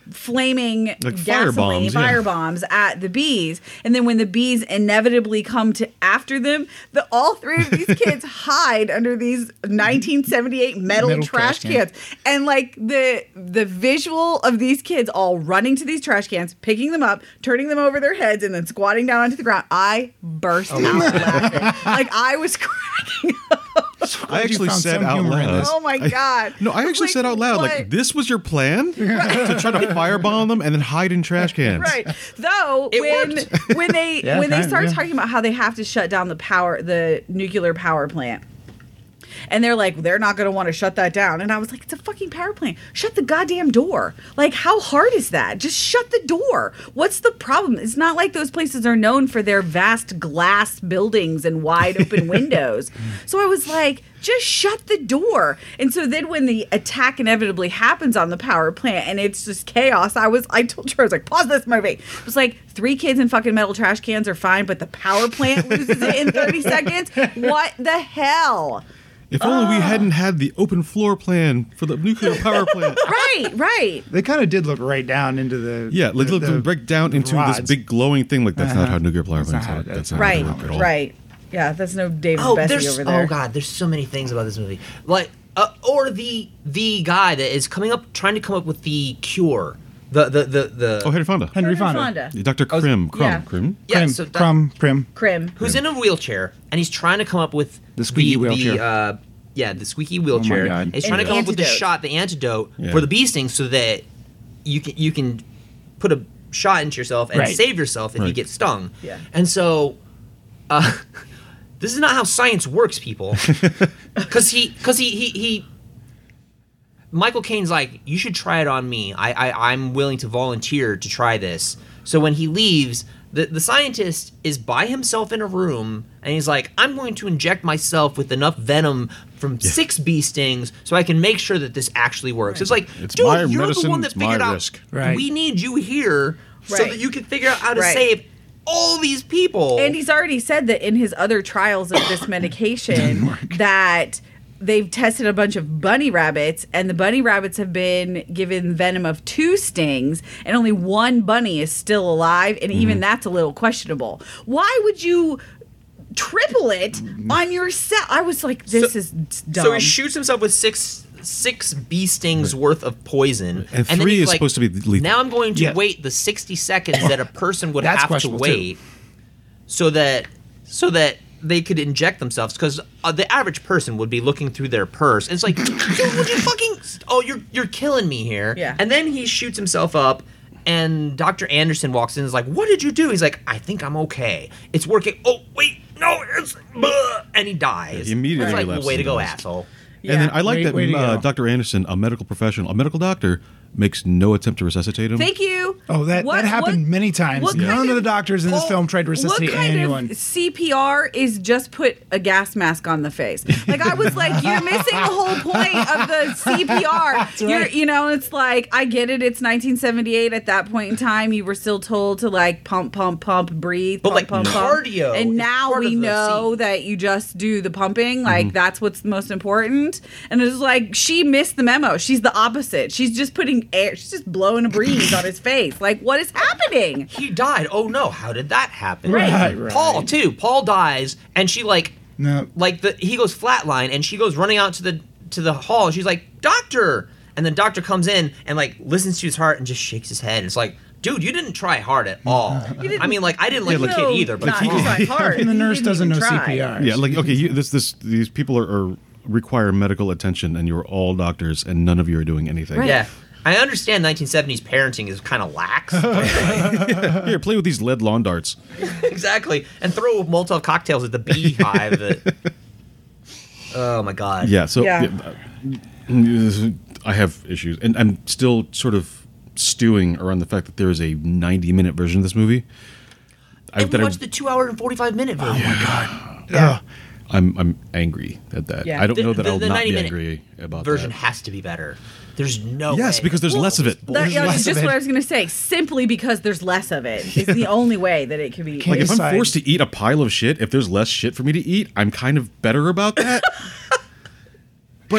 flaming
Like
gasoline,
firebombs, yeah.
fire bombs at the bees. And then when the bees inevitably come to after them, the all three of these kids hide under these nineteen seventy-eight metal,
Metal
trash
trash can.
cans. And like the the visual of these kids all running to these trash cans, picking them up, turning them over their heads, and then squatting down onto the ground. I burst
Oh,
out laughing. Like I was cracking up.
I
you
actually
found
said
some
out
humor in
loud.
this.
Oh my God.
No, I actually
Like,
said out loud,
what?
like, this was your plan? To try to firebomb them and then hide in trash cans.
Right. Though
It
when
worked.
when they
Yeah,
when they
kind of,
start
yeah.
talking about how they have to shut down the power the nuclear power plant. And they're like, they're not going to want to shut that down. And I was like, it's a fucking power plant. Shut the goddamn door. Like, how hard is that? Just shut the door. What's the problem? It's not like those places are known for their vast glass buildings and wide open windows. So I was like, just shut the door. And so then when the attack inevitably happens on the power plant and it's just chaos, I was, I told her, I was like, pause this movie. It was like, three kids in fucking metal trash cans are fine, but the power plant loses it in thirty seconds? What the hell?
If only we hadn't had the open floor plan for the nuclear power plant.
Right, right.
They kind of did look right down into the
Yeah, like
the,
look,
the
break down into
rods.
this big glowing thing. Like, that's not
Uh-huh.
how nuclear power
That's not
plants
how
work.
it-
That's not
Right,
how they work at all.
right. Yeah, that's no David
Oh,
Bessie
there's
over there.
oh god, there's so many things about this movie. Like, uh, or the the guy that is coming up, trying to come up with the cure. The the the the.
Oh, Henry Fonda.
Henry
Henry
Fonda.
Doctor
I was-
Krim. Krum.
yeah.
Krim.
yeah,
Prim,
so that-
Crumb, Prim.
Krim.
who's in a wheelchair and he's trying to come up with
The squeaky
the,
wheelchair.
The, uh, yeah, the squeaky wheelchair.
God.
He's
An
trying to come up with the
antidote.
shot, the antidote
Yeah.
for the bee sting, so that you can you can put a shot into yourself and
Right.
save yourself if you
Right.
get stung.
Yeah.
And so, uh, this is not how science works, people. Because he because he he he. Michael Caine's like, you should try it on me. I, I I'm willing to volunteer to try this. So when he leaves, the the scientist is by himself in a room, and he's like, I'm going to inject myself with enough venom from six bee stings so I can make sure that this actually works. It's like,
It's
dude,
my
you're the
medicine,
one that
it's my
figured out.
risk.
Right.
We need you here so
Right.
that you can figure out how to
Right.
save all these people.
And he's already said that in his other trials of this medication that they've tested a bunch of bunny rabbits and the bunny rabbits have been given venom of two stings and only one bunny is still alive and even that's a little questionable. Why would you triple it on yourself? I was like, this
So-
is dumb.
So he shoots himself with six six bee stings worth of poison,
And
then
three
he's
is
like,
supposed to be lethal.
Now I'm going to
Yeah.
wait the sixty seconds that a person would
That's
have to
questionable, too.
wait, so that so that they could inject themselves. Because uh, the average person would be looking through their purse, and it's like, dude, would you fucking? Oh, you're you're killing me here.
Yeah.
And then he shoots himself up. And Doctor Anderson walks in and is like, what did you do? He's like, I think I'm okay. It's working. Oh, wait, no, it's... Blah. And he dies.
He immediately
It's like,
relapses
way to
and
go,
dies.
asshole.
Yeah.
And then I like
Way-
that
way to
uh,
go.
Doctor Anderson, a medical professional, a medical doctor, makes no attempt to resuscitate him.
Thank you.
Oh, that,
What-
that happened
what-
many times.
what
None
kind
of the
of-
doctors in this
Paul,
film tried to resuscitate
what kind
anyone.
of C P R is just put a gas mask on the face? Like I was like, you're missing the whole point of the C P R. You're,
right.
you know, it's like I get it. It's nineteen seventy-eight. At that point in time, you were still told to like pump, pump, pump, breathe,
But,
pump,
like,
pump,
cardio
pump. And
is
now
part
we
of the
know
scene.
that you just do the pumping. Like that's what's most important. And it's like she missed the memo. She's the opposite. She's just putting air. She's just blowing a breeze on his face. Like what is happening?
He died. Oh no, how did that happen?
Right, right.
Paul too. Paul dies, and she like,
No.
like the he goes flatline, and she goes running out to the to the hall, and she's like, "Doctor!" And the doctor comes in and like listens to his heart and just shakes his head. It's like, dude, you didn't try hard at all. I mean, like I didn't like the
No,
kid either, but
not
Paul-
try hard.
And the
He
nurse
didn't
doesn't know
even
C
try.
P R.
Yeah, like okay, you, this this these people are, are require medical attention, and you're all doctors, and none of you are doing anything.
Right.
yeah. I understand nineteen seventies parenting is kind of lax. but-
Here, play with these lead lawn darts.
exactly, and throw Molotov cocktails at the beehive. That, oh my god.
Yeah, so
Yeah.
yeah, I have issues, and I'm still sort of stewing around the fact that there is a ninety minute version of this movie. I,
And we
that I-
watched the two hour and forty five minute version.
Yeah.
I'm I'm angry at that.
Yeah.
I don't
The-
know that
the-
I'll
the
not
ninety
be
minute
angry about
version
that.
has to be better. There's no
Yes,
way.
because there's less of it.
That,
There's
yeah,
less
just
of
what
it.
I was going to say. Simply because there's less of it is the only way that it can be.
Like if I'm
Decide.
forced to eat a pile of shit, if there's less shit for me to eat, I'm kind of better about that. But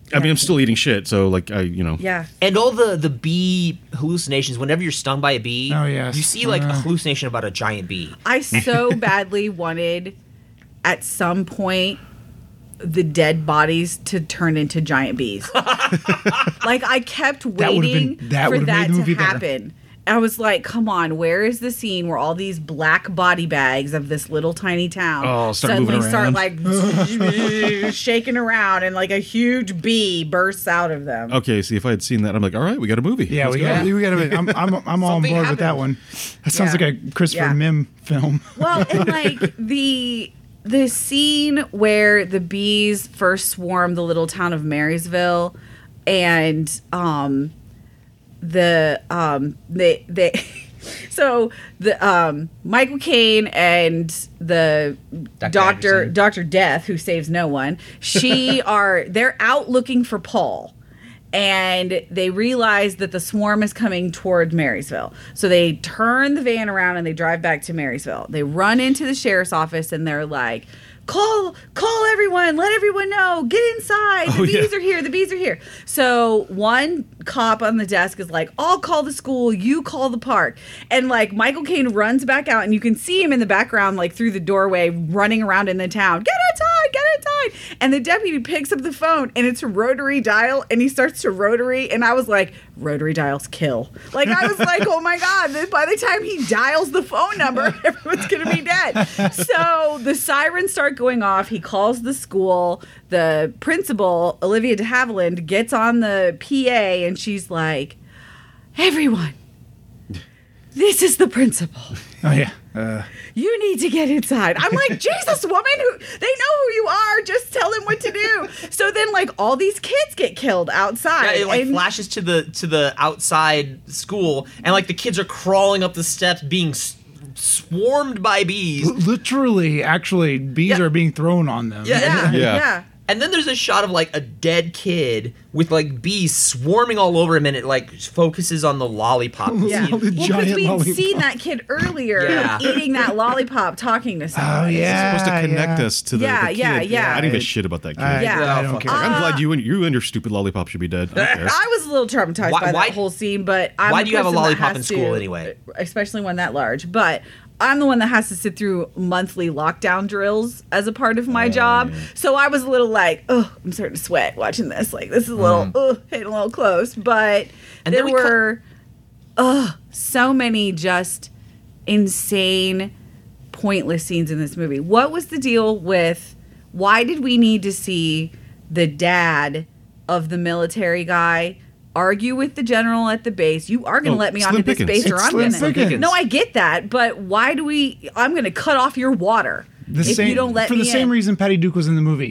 I mean, I'm still eating shit, so like I, you know.
Yeah.
And all the the bee hallucinations. Whenever you're stung by a bee,
Oh, yes.
you see like a
Uh.
hallucination about a giant bee.
I so badly wanted at some point the dead bodies to turn into giant bees. Like I kept
That would've
waiting
been- that
for
would've
that
made the
to
movie better.
happen. I was like, come on, where is the scene where all these black body bags of this little tiny town
Oh, start
suddenly
moving
start
around.
like shaking around and like a huge bee bursts out of them?
Okay, see, if I had seen that, I'm like, all right, we got a movie.
Yeah,
Let's
we
go.
got we got to. I'm I'm I'm all on
Something
board with that
happened.
one. That sounds
Yeah.
like a Christopher
Yeah.
Mim film.
Well, and like the the scene where the bees first swarm the little town of Marysville, and um, the um they they. So the um, Michael Caine and the
Doctor
doctor
Anderson.
Doctor Death, who saves no one, she are they're out looking for Paul, and they realize that the swarm is coming toward Marysville. So they turn the van around and they drive back to Marysville. They run into the sheriff's office and they're like, Call, call everyone, let everyone know, get inside. The
Oh,
bees
yeah.
are here, the bees are here. So one cop on the desk is like, I'll call the school, you call the park. And like Michael Caine runs back out and you can see him in the background, like through the doorway, running around in the town. Get inside, get inside. And the deputy picks up the phone and it's a rotary dial and he starts to rotary. And I was like, rotary dials kill. Like I was like, oh my God, by the time he dials the phone number, everyone's going to be dead. So the sirens start going off. He calls the school. The principal, Olivia de Havilland, gets on the P A and she's like, everyone, this is the principal.
Oh yeah. Uh,
You need to get inside. I'm like, Jesus, woman, who they know who you are. Just tell them what to do. So then, like, all these kids get killed outside.
Yeah, it like
and-
flashes to the to the outside school, and like the kids are crawling up the steps, being s- swarmed by bees.
literally, actually, bees
Yeah.
are being thrown on them.
Yeah,
yeah,
and,
Yeah.
yeah.
and then there's a shot of like a dead kid with like bees swarming all over him, and it like focuses on the lollipop.
Yeah.
All the
Well, because
giant
we'd
lollipop.
seen that kid earlier
Yeah.
eating that lollipop, talking to someone.
Oh yeah.
It's supposed to connect
yeah.
us to the,
Yeah,
the kid.
yeah, yeah.
I didn't give a shit about that kid.
I,
Yeah.
I
Oh,
don't
fuck
care.
it.
I'm glad you and you and your stupid lollipop should be dead. I don't care.
I was a little traumatized
Why-
by
why-
that whole scene, but I'm
why
the
do you have a
person that
lollipop
has
in school
to-
anyway?
Especially one that large. But I'm the one that has to sit through monthly lockdown drills as a part of my
Oh,
job. So I was a little like, oh, I'm starting to sweat watching this. Like, this is a little, oh, hitting a little close. But
Mm. And
there
then we cut-
were, oh, so many just insane, pointless scenes in this movie. What was the deal with, why did we need to see the dad of the military guy argue with the general at the base? You are going to
Oh,
let me
Slim
onto this
Pickens.
base or
It's
I'm
Slim
going to.
Pickens.
No, I get that, but why do we? I'm going to cut off your water
The
if
same,
you don't let
for
me
the same
in.
reason Patty Duke was in the movie.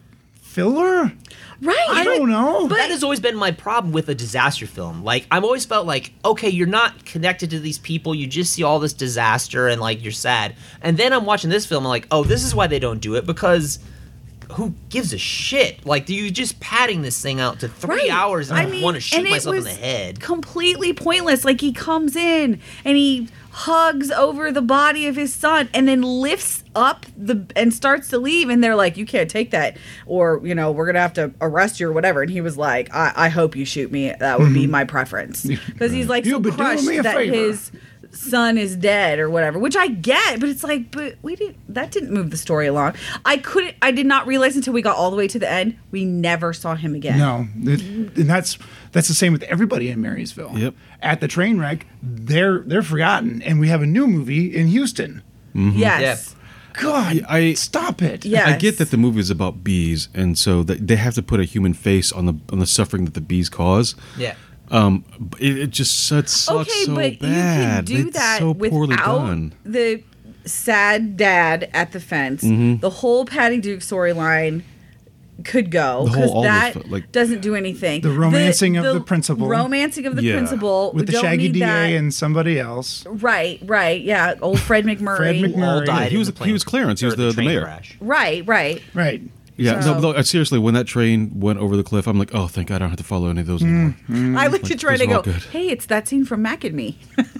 Filler?
Right?
I
but-
don't know.
But
That has always been my problem with a disaster film. Like, I've always felt like, okay, you're not connected to these people. You just see all this disaster and, like, you're sad. And then I'm watching this film, I'm like, oh, this is why they don't do it, because who gives a shit? Like, you're just padding this thing out to three
Right.
hours, and I,
I mean,
want to shoot
and it
myself in
was
the head.
completely pointless. Like he comes in and he hugs over the body of his son and then lifts up the and starts to leave, and they're like, you can't take that, or you know, we're gonna have to arrest you or whatever. And he was like, I, I hope you shoot me. That would be my preference, because he's like so
You'll be doing
crushed
me a
that
favor.
his son is dead or whatever, which I get, but it's like, but we didn't, that didn't move the story along. I couldn't, I did not realize until we got all the way to the end, we never saw him again.
No, It- and that's that's the same with everybody in Marysville.
Yep.
At the train wreck, they're they're forgotten, and we have a new movie in Houston.
Yes.
God,
I-
stop it.
Yeah.
I
Yes.
get that the movie is about bees, and so that they have to put a human face on the on the suffering that the bees cause.
Yeah.
Um, but it, it just sucks, sucks
Okay,
so
but
bad.
you can do
It's
that
so poorly
without
done.
the sad dad at the fence.
Mm-hmm.
The whole Patty Duke storyline could go
The whole-
because
all the
that
fu- like-
doesn't do anything.
The romancing of the principal.
romancing of the
Yeah.
principal
With
we
the
don't
Shaggy
need
D A
that.
and somebody else.
Right, right, yeah, old Fred McMurray.
Fred
Who all
McMurray.
died
he
in
was-
the
he
plane-
was Clarence. He was
or
the- the
train
mayor.
crash.
Right, right.
Right.
Yeah,
So-
no, no, seriously, when that train went over the cliff, I'm like, oh, thank God I don't have to follow any of those anymore.
I looked at Trey and I
those are
go,
all good.
hey, it's that scene from Mac and Me.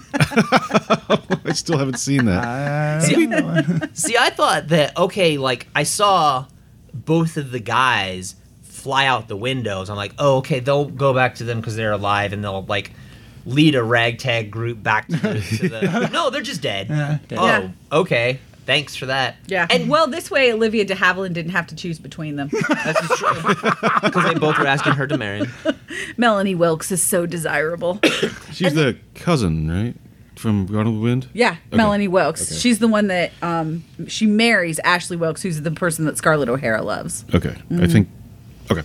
I still haven't seen that.
Uh,
See, See, I thought that okay, like I saw both of the guys fly out the windows. I'm like, oh, okay, they'll go back to them because they're alive, and they'll like lead a ragtag group back to the. To the no, they're just dead.
Yeah, dead.
Oh,
Yeah.
okay. Thanks for that.
Yeah.
And
well, this way Olivia de Havilland didn't have to choose between them.
that's just true because they both were asking her to marry him.
Melanie Wilkes is so desirable.
She's the cousin, right? From Gone with the Wind?
Yeah,
Okay.
Melanie Wilkes.
Okay.
She's the one that um, she marries Ashley Wilkes, who's the person that Scarlett O'Hara loves.
Okay. I think. Okay.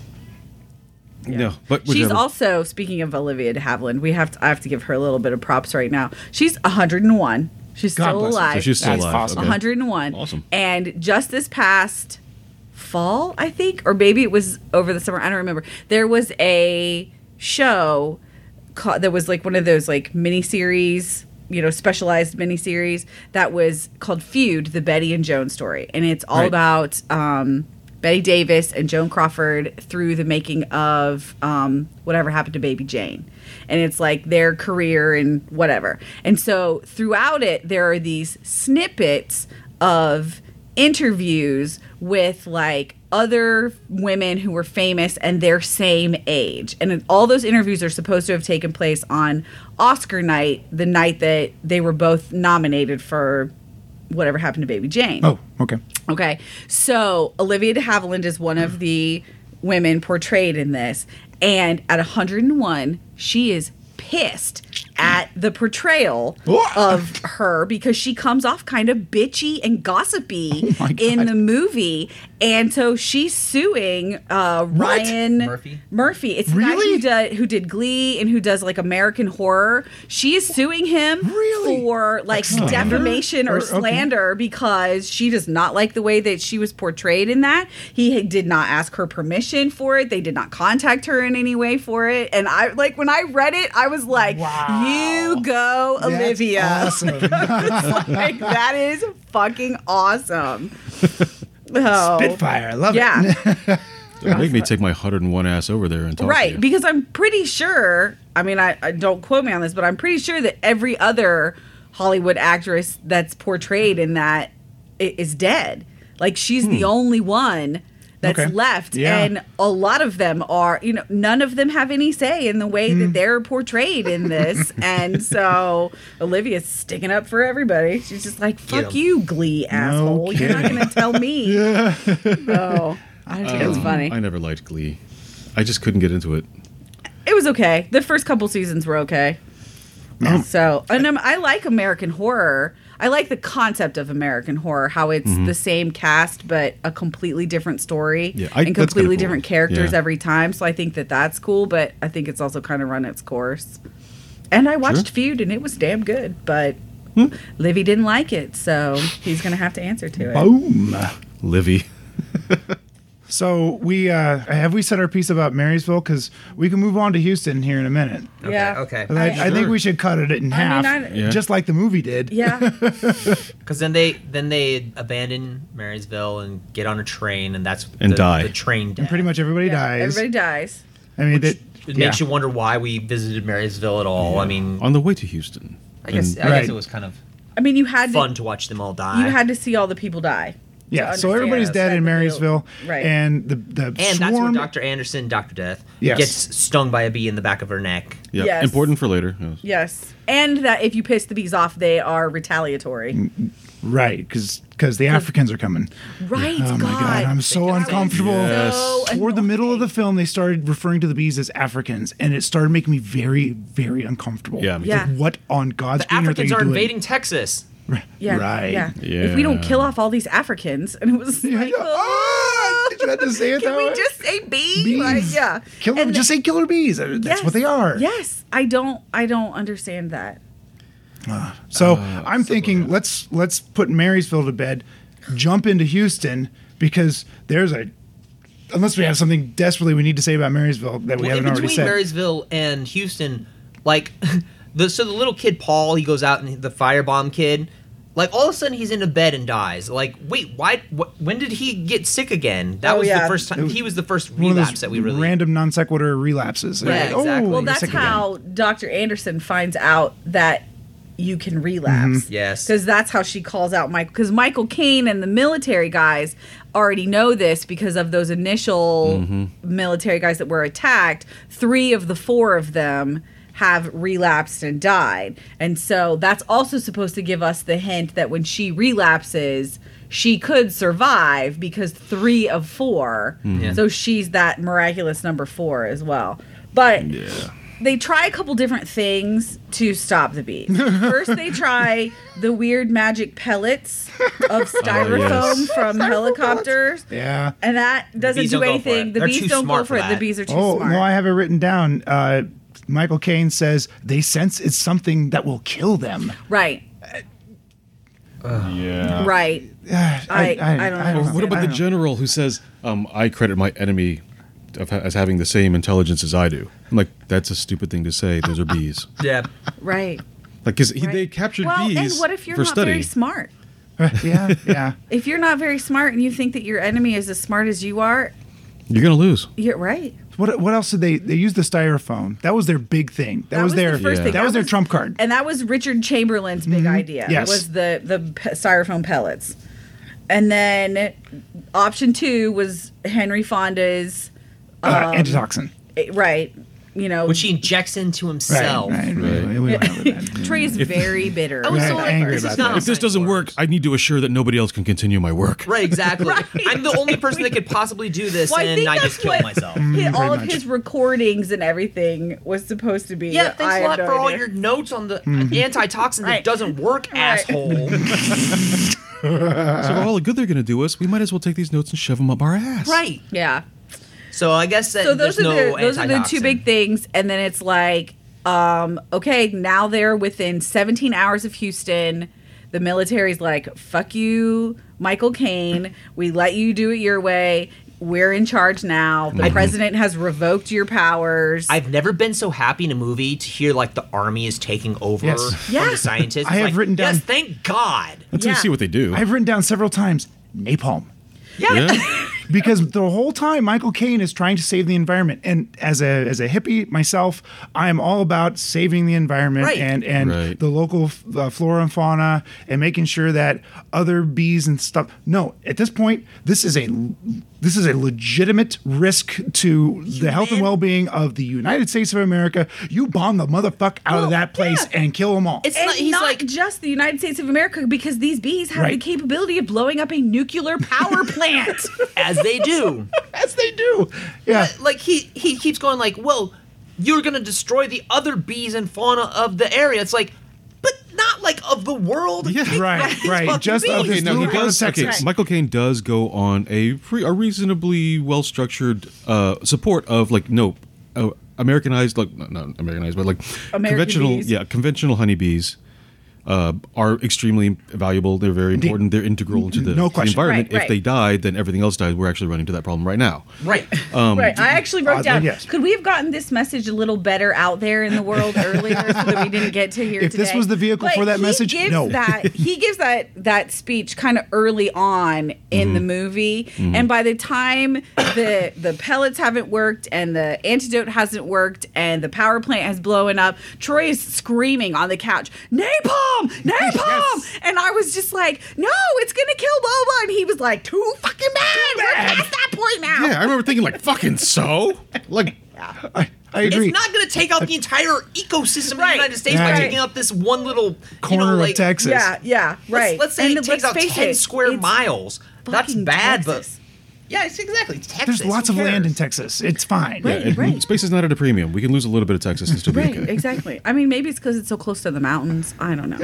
No, but
She's
whichever.
also, speaking of Olivia de Havilland, we have to I have to give her a little bit of props right now. She's one hundred and one. She's
God
still
bless her.
alive.
So she's still
That's
alive.
awesome.
Okay.
one hundred and one.
Awesome.
And just this past fall, I think, or maybe it was over the summer, I don't remember. There was a show called, that was like one of those like miniseries, you know, specialized miniseries that was called Feud, the Betty and Joan story. And it's all
Right.
about um, Betty Davis and Joan Crawford through the making of um, Whatever Happened to Baby Jane. And it's like their career and whatever. And so throughout it, there are these snippets of interviews with like other women who were famous and their same age. And all those interviews are supposed to have taken place on Oscar night, the night that they were both nominated for Whatever Happened to Baby Jane.
Oh, okay.
Okay, so Olivia de Havilland is one of the women portrayed in this, and at one hundred and one, she is pissed at the portrayal of her because she comes off kind of bitchy and gossipy
Oh my God.
in the movie, and so she's suing uh, Ryan
Murphy?
Murphy. It's the
Really?
guy who, do, who did Glee and who does like American Horror. She is suing him
Really?
for like
slander?
defamation or
Or- okay.
slander because she does not like the way that she was portrayed in that. He did not ask her permission for it. They did not contact her in any way for it. And I like when I read it, I was like,
Wow.
"You go,
That's
Olivia."
awesome.
Like, that is fucking awesome. Oh.
Spitfire. I love
Yeah.
it.
Don't make me take my one hundred and one ass over there and talk to
Right,
you.
because I'm pretty sure, I mean, I, I don't quote me on this, but I'm pretty sure that every other Hollywood actress that's portrayed in that i- is dead. Like, she's the only one that's
Okay.
left.
Yeah.
And a lot of them are, you know, none of them have any say in the way that they're portrayed in this. And so Olivia's sticking up for everybody. She's just like, fuck
'em.
you, Glee asshole. You're not going to tell me. Yeah. Oh, I think it was funny.
I never liked Glee. I just couldn't get into it.
It was okay. The first couple seasons were okay. So, and um, I like American Horror. I like the concept of American Horror, how it's the same cast but a completely different story
Yeah, I-
and
that's kinda
completely
cool.
different characters
Yeah.
every time. So I think that that's cool, but I think it's also kind of run its course. And I watched
Sure.
Feud, and it was damn good, but Livy didn't like it, so he's gonna have to answer to it.
Boom.
Livy.
So we uh, have we said our piece about Marysville because we can move on to Houston here in a minute.
Yeah.
Okay.
But I, I think we should cut it in
I mean,
half,
I-
Yeah.
just like the movie did.
Yeah.
Because then they then they abandon Marysville and get on a train, and that's
And
the,
die.
The train death.
And pretty much everybody
Yeah,
dies.
Everybody dies.
I mean, that,
It
yeah.
makes you wonder why we visited Marysville at all. I mean,
On the way to Houston.
I guess
And-
I
Right.
guess it was kind of
I mean, you had
fun
to,
to watch them all die.
you had to see all the people die.
Yeah,
to
so
understand
everybody's
that
dead in
the real-
Marysville,
Right.
and the the
and that's where
swarm.
Doctor Anderson, Doctor Death,
Yes.
gets stung by a bee in the back of her neck.
Yeah,
Yes.
important for later. Yes.
Yes. And that if you piss the bees off, they are retaliatory.
Right, because the Africans are coming.
Right,
Oh my God, I'm so
That was
uncomfortable.
Yes.
so
Toward the middle of the
annoying.
film, they started referring to the bees as Africans, and it started making me very, very uncomfortable.
Yeah, me
Yeah.
Like, what on God's
The
green earth
Africans
are
are
you doing?
invading Texas.
Yeah.
Right.
Yeah. If we don't
Yeah.
kill off all these Africans, and it was
Yeah,
like,
yeah. Ah, did you have to say it
can
that
we
way?
just say bee?
Bees.
Like, yeah.
Kill them.
And
Just say killer bees. Uh, That's
yes,
what they are.
Yes. I don't. I don't understand that.
So
Uh,
I'm thinking let's let's put Marysville to bed, jump into Houston because there's a unless we have something desperately we need to say about Marysville that we
Well, in
haven't already
between
said.
Marysville and Houston, like the so the little kid Paul, he goes out and the firebomb kid, like all of a sudden he's in a bed and dies. Like, wait, why? What, when did he get sick again? That
Oh,
was
yeah.
the first time. He was the first
One of
relapse
those
that we really.
random non sequitur relapses.
Yeah,
Like,
exactly.
oh,
Well,
you're
that's
sick again.
how Doctor Anderson finds out that you can relapse.
Yes.
Because that's how she calls out Michael. Because Michael Caine and the military guys already know this because of those initial military guys that were attacked. Three of the four of them have relapsed and died. And so that's also supposed to give us the hint that when she relapses, she could survive because three of four.
Yeah.
So she's that miraculous number four as well. But
Yeah.
they try a couple different things to stop the bees. First, they try the weird magic pellets of styrofoam
yes.
from helicopters.
Yeah.
And that doesn't
bees
do
don't go for
anything.
it.
The
They're
bees
too
don't go
smart
for
for
it. The
that.
bees are too
Oh,
smart.
no, I have it written down. Uh, Michael Caine says they sense it's something that will kill them.
Right.
Yeah.
Right.
I,
I- I don't know.
Or what about
I
the
don't know.
general who says, um, "I credit my enemy of, as having the same intelligence as I do"? I'm like, that's a stupid thing to say. Those are bees.
Yeah.
Right.
Like, because
right.
they captured
well,
bees
and what if you're
for
not
study.
very smart?
Yeah, yeah.
If you're not very smart and you think that your enemy is as smart as you are,
You're gonna lose.
you're right.
What what else did they they used the styrofoam? That was their big thing. That, was,
the
their
first
Yeah.
thing.
that, was their trump card.
And that was Richard Chamberlain's big idea.
Yes.
Was the the pe- styrofoam pellets. And then option two was Henry Fonda's
uh, antitoxin.
eh, right, you know,
Which he injects into
Right,
himself.
right, right. We, we don't know that.
Trey is very bitter.
I was
Right,
so like,
angry
this
about
is not
that.
how
If this
science
doesn't work,
works.
I need to assure that nobody else can continue my work.
Right, exactly.
Right.
I'm the only person that could possibly do this,
Well, I
and
think
I
that's
just kill
what-
myself.
He- all of
much.
his recordings and everything was supposed to be.
Yeah, thanks
I
a
have
lot
no
for all
idea.
your notes on the
Mm-hmm.
antitoxin
Right.
that doesn't work,
Right.
asshole.
So for all the good they're gonna do us, we might as well take these notes and shove them up our ass.
Right.
Yeah.
So I guess that
So those
there's
are
no
the those are the two
antitoxin.
big things, and then it's like, um, okay, now they're within seventeen hours of Houston. The military's like, fuck you, Michael Caine. We let you do it your way. We're in charge now. The president has revoked your powers.
I've never been so happy in a movie to hear like the army is taking over
Yes.
from
Yeah.
the scientists.
I
It's
have
like,
written down-
Yes, thank God.
Until
Yeah.
you see what they do.
I've written down several times napalm.
yeah.
Because the whole time Michael Caine is trying to save the environment, and as a as a hippie myself, I am all about saving the environment
Right.
and and
Right.
the local uh, flora and fauna, and making sure that other bees and stuff. No, at this point, this is a this is a legitimate risk to the health and
man.
well being of the United States of America. You bomb the motherfucker out
Well,
of that place
yeah.
and kill them all.
It's
and
not, he's
not
like,
just the United States of America, because these bees have the
Right.
capability of blowing up a nuclear power plant.
as they do.
As they do. Yeah.
Like he he keeps going like, well, you're gonna destroy the other bees and fauna of the area. It's like, but not like of the world.
Yeah.
Take
Right,
these
right.
fucking
Just
bees.
of
Okay,
his
now he
little part of
does. Okay,
Texas.
Michael Caine does go on a pre, a reasonably well structured uh, support of like no uh, Americanized, like not, not Americanized, but like
American
conventional,
bees.
yeah, conventional honeybees. Uh, are extremely valuable. They're very important. They're integral into the,
No
the
question.
environment.
Right,
If they
right.
die, then everything else dies. We're actually running into that problem right now.
Right.
right. I actually wrote
oddly,
down,
yes.
could we have gotten this message a little better out there in the world earlier so that we didn't get to here
If
today?
this was the vehicle for that
he
message,
gives
no.
that, he gives that, that speech kind of early on in the movie. And by the time the, the pellets haven't worked and the antidote hasn't worked and the power plant has blown up, Troy is screaming on the couch, napalm, napalm. And I was just like, no, it's going to kill Boba. And he was like, too fucking bad. We're
bad.
past that point now.
Yeah, I remember thinking like fucking so like
I, I agree.
It's not going to take out the entire ecosystem of the
Right.
United States by
Right.
taking out this one little
corner
you know,
of
like,
Texas.
Yeah, yeah, right.
Let's, let's say
And
it takes
let's
out
face
ten
it,
square
it's
miles. That's
fucking
bad,
Texas.
but yeah, it's exactly it's Texas.
There's lots
Who
of land in
cares?
Texas. It's fine.
Right.
yeah, and space is not at a premium. We can lose a little bit of Texas and still be
Right,
okay.
exactly. I mean, maybe it's because it's so close to the mountains. I don't know.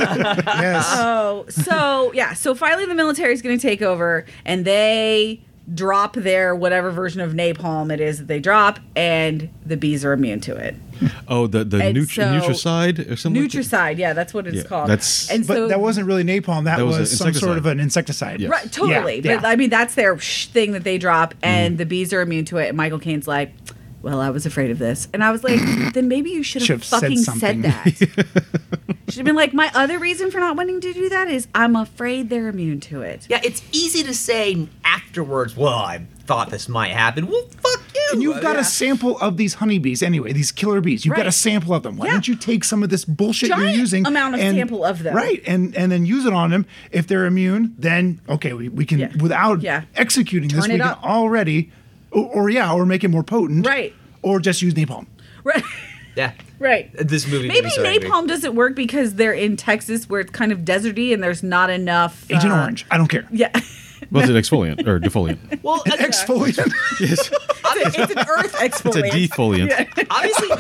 Yes.
Oh, so yeah. So finally, the military is going to take over, and they drop their whatever version of napalm it is that they drop, and the bees are immune to it.
Oh, the the
And
nutri-
so-
nutricide or something. like that?
Nutricide, yeah, that's what it's
Yeah,
called.
that's-
and
but
so
that wasn't really napalm. That,
That was
was,
an
some sort
insecticide.
of an insecticide.
Yes.
right, totally.
Yeah,
But
yeah.
I mean, that's their sh- thing that they drop, and
Mm.
the bees are immune to it. And Michael Caine's like, "Well, I was afraid of this," and I was like, "Then maybe you should have
Should've said
fucking said,
something.
that." Should have been like, "My other reason for not wanting to do that is I'm afraid they're immune to it."
Yeah, it's easy to say afterwards. Well, I thought this might happen. Well, fuck yeah,
And you've got
Yeah.
a sample of these honeybees anyway, these killer bees. You've got a
Right.
sample of them. Why
Yeah.
don't you take some of this bullshit
Giant
you're using
amount of
and,
sample of them.
Right. And and then use it on them. If they're immune, then okay, we, we can
Yeah.
without
Yeah.
executing this,
Turn
we
it
can
up.
already or, or yeah, or make it more potent.
Right.
Or just use napalm.
Right.
Yeah.
Right.
This movie. made
Maybe
me so angry.
napalm doesn't work because they're in Texas where it's kind of deserty and there's not enough.
Agent
uh,
Orange. I don't care.
Yeah.
Well, it's an exfoliant or defoliant.
Well, uh,
Exfoliant.
Yes,
it's, it's an earth
it's a
exfoliant.
defoliant.
obviously,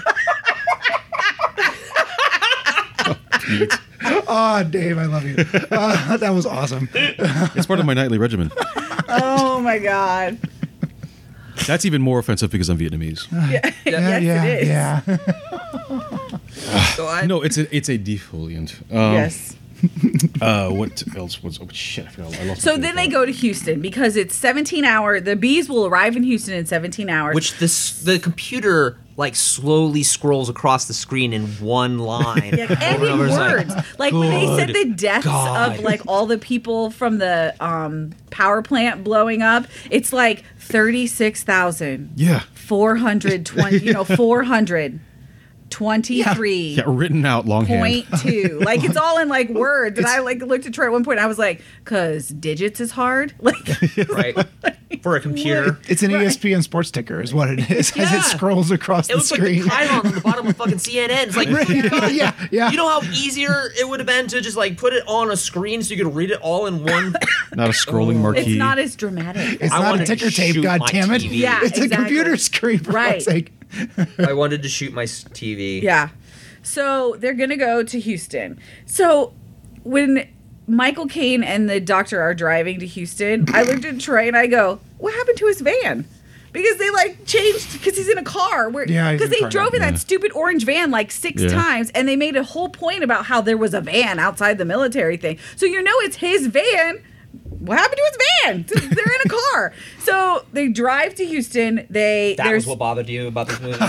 they,
Ah, Dave, I love you. Uh, that was awesome.
It's part of my nightly regimen.
Oh my god.
That's even more offensive because I'm Vietnamese.
Yeah.
Yeah,
yes,
yeah,
it is.
yeah.
so I,
No, it's a it's a defoliant. Um,
Yes.
Uh, what else was? Oh shit! I forgot. I lost.
So
my
then
train
they
of
go to Houston because it's seventeen hour. The bees will arrive in Houston in seventeen hours.
which this the computer like slowly scrolls across the screen in one line.
Yeah, and
Over
in
and over, it's like,
words. Like, when they said the
"Good
deaths
God."
of like all the people from the um, power plant blowing up, it's like thirty-six thousand
Yeah,
four hundred twenty, you know, four hundred twenty-three.
yeah, written out longhand.
Point two, like it's all in like words, and I like looked at Troy at one point. And I was like, "Cause digits is hard." Like,
right for a computer.
It's an E S P N sports ticker, is what it is, as
Yeah.
it scrolls across
It
the
looks like
screen.
the pylon on the bottom of fucking C N N. It's like,
yeah, yeah.
you know how easier it would have been to just like put it on a screen so you could read it all in one.
Not a scrolling marquee.
it's not as dramatic.
It's
I
not a
wanted to
ticker tape,
shoot
god
my
damn it.
T V.
Yeah,
it's a
exactly.
computer screen, for
Right.
God's sake.
I wanted to shoot my s- T V.
Yeah. So they're going to go to Houston. So when Michael Caine and the doctor are driving to Houston, I looked at Troy and I go, what happened to his van? Because they like changed, because he's in a car. Where,
Yeah, he's
because
in a
they
car
drove
now.
in that
Yeah.
stupid orange van like six
Yeah.
times, and they made a whole point about how there was a van outside the military thing. So you know it's his van. What happened to his van? They're in a car. So they drive to Houston. They
That
there's
was what bothered you about this movie.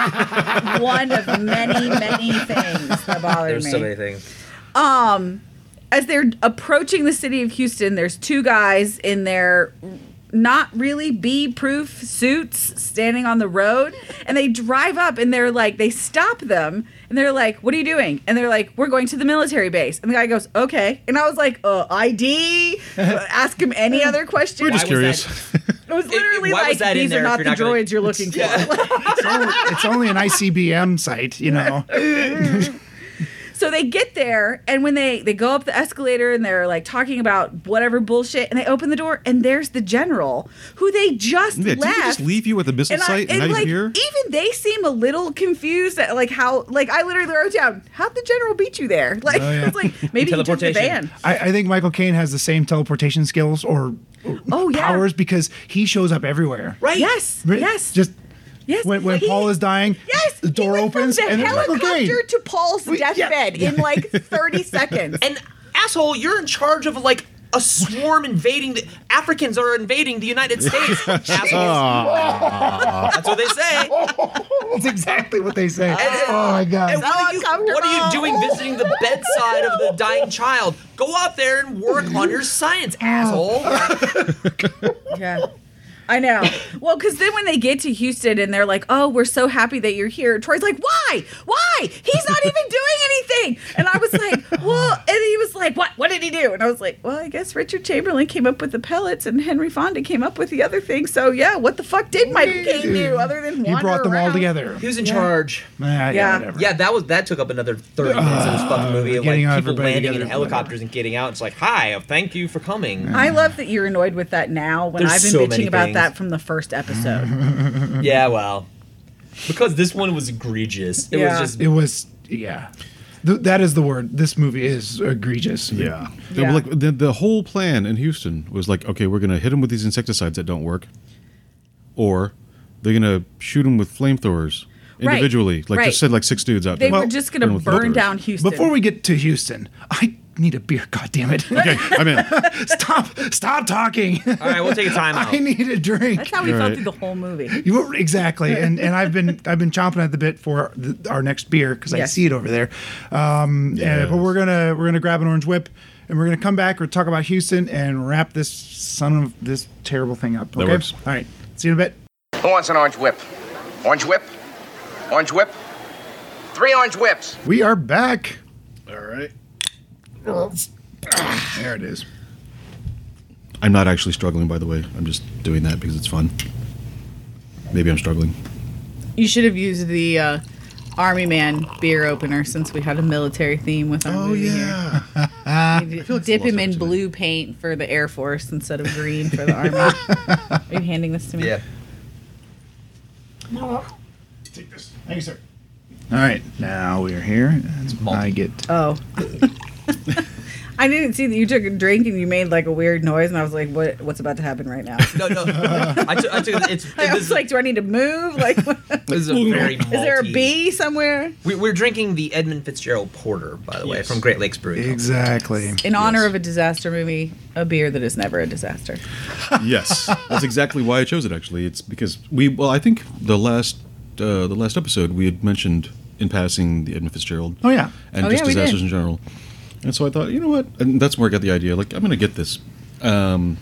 one of many, many things that bothered
There's
me.
so many things.
Um, as they're approaching the city of Houston, there's two guys in their not really bee-proof suits standing on the road, and they drive up and they're like, they stop them and they're like, "What are you doing?" And they're like, "We're going to the military base." And the guy goes, "Okay." And I was like, uh, "I D?" Ask him any other question.
We're just
Why was
curious.
It was literally
why was
like,
that in
"These
there
are
if
not
you're
the
not gonna-
droids you're looking for."
It's only, it's only an I C B M site, you know.
So they get there, and when they they go up the escalator and they're like talking about whatever bullshit, and they open the door, and there's the general who they just
Yeah, did
left.
they just leave you at the missile
and I,
site and,
and
now
like,
you're here?
even they seem a little confused at like how like I literally wrote down, how'd the general beat you there? Like
Oh, yeah.
it's like maybe he took the
Teleportation.
van.
I, I think Michael Caine has the same teleportation skills or
Oh yeah.
powers because he shows up everywhere.
Right?
Yes.
Right?
Yes.
Just
yes.
when, when
He-
Paul is dying,
Yes,
the door
he went
opens
from the
and there's Michael Caine.
helicopter to Paul's
Wait, yeah.
deathbed in like thirty seconds.
And asshole, you're in charge of like a swarm invading the Africans are invading the United States. Assholes. That's what they say.
That's exactly what they say. oh my god.
And what are, you, what are you doing visiting the bedside of the dying child? Go out there and work on your science, asshole.
Yeah. I know. Well, because then when they get to Houston and they're like, "Oh, we're so happy that you're here," Troy's like, "Why? Why? He's not even doing anything." And I was like, "Well," and he was like, "What? What did he do?" And I was like, "Well, I guess Richard Chamberlain came up with the pellets and Henry Fonda came up with the other thing. So yeah, what the fuck did Michael Caine do other than
He
wander
brought them all
around?"
together.
He was in charge.
Ah, yeah,
Yeah.
whatever.
Yeah, that was that took up another thirty minutes of this fucking movie of like
getting
people
everybody
landing
together
in
for
helicopters and getting out. It's like, hi, thank you for coming.
I love that you're annoyed with that now when
There's
I've been
so
bitching
many
about
things.
that from the first episode.
Yeah, well, because this one was egregious. It
Yeah.
was just
It was, yeah. Th- that is the word. This movie is egregious.
Yeah.
Yeah.
Like the, the whole plan in Houston was like, okay, we're going to hit them with these insecticides that don't work, or they're going to shoot them with flamethrowers
Right.
individually. Like
Right.
just send like six dudes out
They
there.
were just going to
with
burn
flamethrowers.
down Houston.
Before we get to Houston, I need a beer. God damn it!
Okay, I'm in.
stop! Stop talking.
all right. We'll take a time out.
I need a drink.
That's how we
All
felt
right.
through the whole movie.
You were, exactly, and and I've been I've been chomping at the bit for the, our next beer because I
Yes.
see it over there. Um, and- but we're gonna we're gonna grab an orange whip and we're gonna come back. We're talk about Houston and wrap this son of this terrible thing up.
That
Okay,
works.
all right. See you in a bit.
Who wants an orange whip? Orange whip? Orange whip? Three orange whips.
We are back.
All right.
There it is.
I'm not actually struggling, by the way. I'm just doing that because it's fun. Maybe I'm struggling.
You should have used the uh, Army Man beer opener since we had a military theme with our
Oh,
movie
yeah.
here.
feel like
Dip
it's a
him
lost
in
opportunity.
blue paint for the Air Force instead of green for the Army. Are you handing this to me?
Yeah.
Take this. Thank you, sir. All right, now we are here, and
multi-
I get.
Oh. I didn't see that you took a drink and you made like a weird noise, and I was like, "What? What's about to happen right now?"
No, no. I took. I took. It's.
I
this
was
is-
like, "Do I need to move? Like,
This is a very.
is there a
malty-
bee somewhere?"
We, we're drinking the Edmund Fitzgerald Porter, by the way,
Yes.
from Great Lakes Brewing Company.
Exactly.
In honor
Yes.
of a disaster movie, a beer that is never a disaster.
Yes, that's exactly why I chose it. Actually, it's because we. Well, I think the last uh, the last episode we had mentioned in passing the Edmund Fitzgerald.
Oh, yeah.
and
Oh,
just
yeah, we did.
disasters in general. And so I thought, you know what? And that's where I got the idea. Like, I'm going to get this. Um,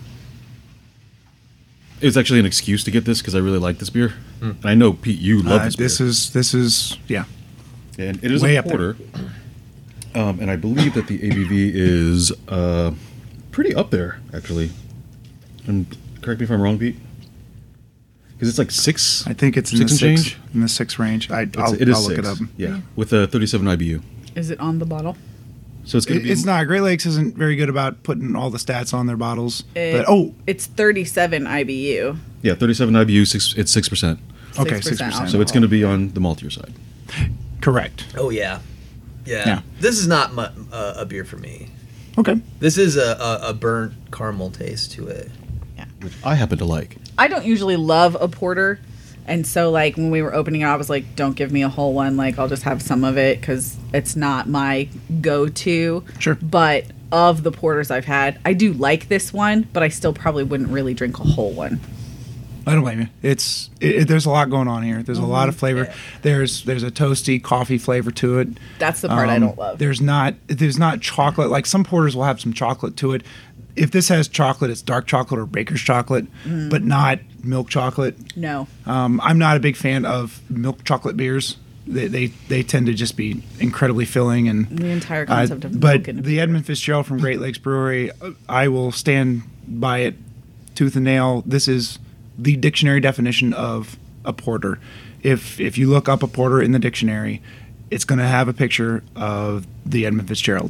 it was actually an excuse to get this because I really like this beer. And I know Pete, you love
Uh,
this beer.
this is this is yeah.
And it is
Way
a
up there.
porter. Um, and I believe that the A B V is uh, pretty up there, actually. And correct me if I'm wrong, Pete. Because it's like six.
I think it's in
six
the
and
six
change.
in the six range. I,
It's,
I'll,
it is
I'll look
six.
it up.
Yeah, with a thirty-seven I B U.
Is it on the bottle?
So it's going
It,
to be.
it's not. Great Lakes isn't very good about putting all the stats on their bottles.
It-
but oh,
it's thirty-seven I B U.
Yeah, thirty-seven I B U. Six. It's six percent.
okay,
six
six
percent
percent.
So it's going to be on the maltier side.
Correct.
Oh yeah. yeah,
Yeah.
This is not mu- uh, a beer for me.
Okay.
This is a, a, a burnt caramel taste to it.
Which I happen to like.
I don't usually love a porter, and so like when we were opening it, I was like, "Don't give me a whole one. Like I'll just have some of it because it's not my go-to."
Sure.
But of the porters I've had, I do like this one, but I still probably wouldn't really drink a whole one.
I don't blame you. It's it, it- there's a lot going on here. There's a lot of flavor.
Yeah.
There's there's a toasty coffee flavor to it.
That's the part I
Um,
don't love.
There's not there's not chocolate. Like some porters will have some chocolate to it. If this has chocolate, it's dark chocolate or baker's chocolate, but not milk chocolate.
No.
Um, I'm not a big fan of milk chocolate beers. They they, they tend to just be incredibly filling and
The entire
uh,
concept of
but
milk in a
the
beer.
Edmund Fitzgerald from Great Lakes Brewery, uh, I will stand by it tooth and nail. This is the dictionary definition of a porter. If if you look up a porter in the dictionary, it's going to have a picture of the Edmund Fitzgerald.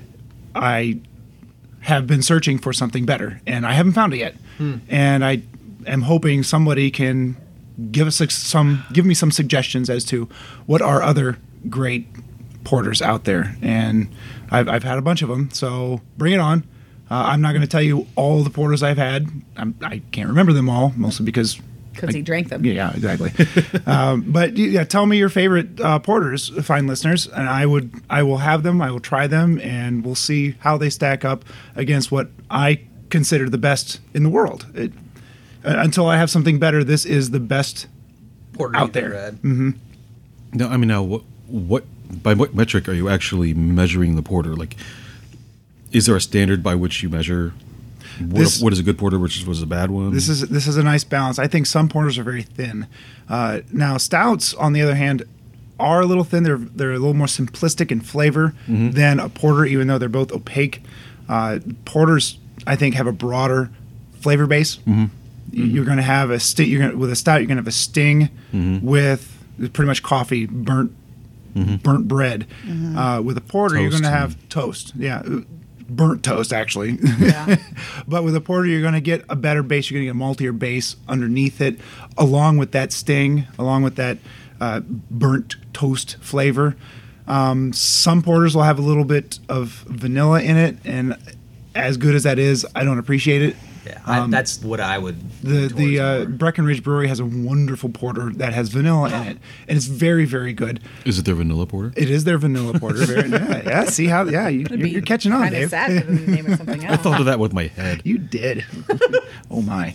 I have been searching for something better, and I haven't found it yet. And I am hoping somebody can give us some, give me some suggestions as to what are other great porters out there. And I've, I've had a bunch of them, so bring it on. Uh, I'm not going to tell you all the porters I've had. I'm, I can't remember them all, mostly because
Because he drank them.
yeah, exactly. um, but yeah, tell me your favorite uh, porters, fine listeners, and I would, I will have them. I will try them, and we'll see how they stack up against what I consider the best in the world. It, uh, until I have something better, this is the best.
Porter
Out
you've ever
there.
had.
No, I mean now, what, what by what metric are you actually measuring the porter? Like, is there a standard by which you measure what,
This-
what is a good porter, which is, was a bad one?
This is this is a nice balance. I think some porters are very thin. Uh, now stouts, on the other hand, are a little thin. They're they're a little more simplistic in flavor than a porter, even though they're both opaque. Uh, porters, I think, have a broader flavor base. Mm-hmm. You're going to have a sti- You're going with a stout. You're going to have a sting with pretty much coffee, burnt burnt bread. Uh, with a porter, you're
Toast
going to
and-
have toast. Yeah. Burnt toast, actually.
Yeah.
But with a porter, you're going to get a better base. You're going to get a maltier base underneath it, along with that sting, along with that uh, burnt toast flavor. Um, some porters will have a little bit of vanilla in it, and as good as that is, I don't appreciate it.
Yeah, I,
Um,
that's what I would.
The
lean
the
towards
uh,
more.
Breckenridge Brewery has a wonderful porter that has vanilla in it, and it's very very good.
is it their vanilla porter?
It is their vanilla porter. Very, yeah, yeah. See how? Yeah, you, you're, you're catching on,
Kind of
Dave.
sad for them to name it something else.
I thought of that with my head.
You did. Oh my.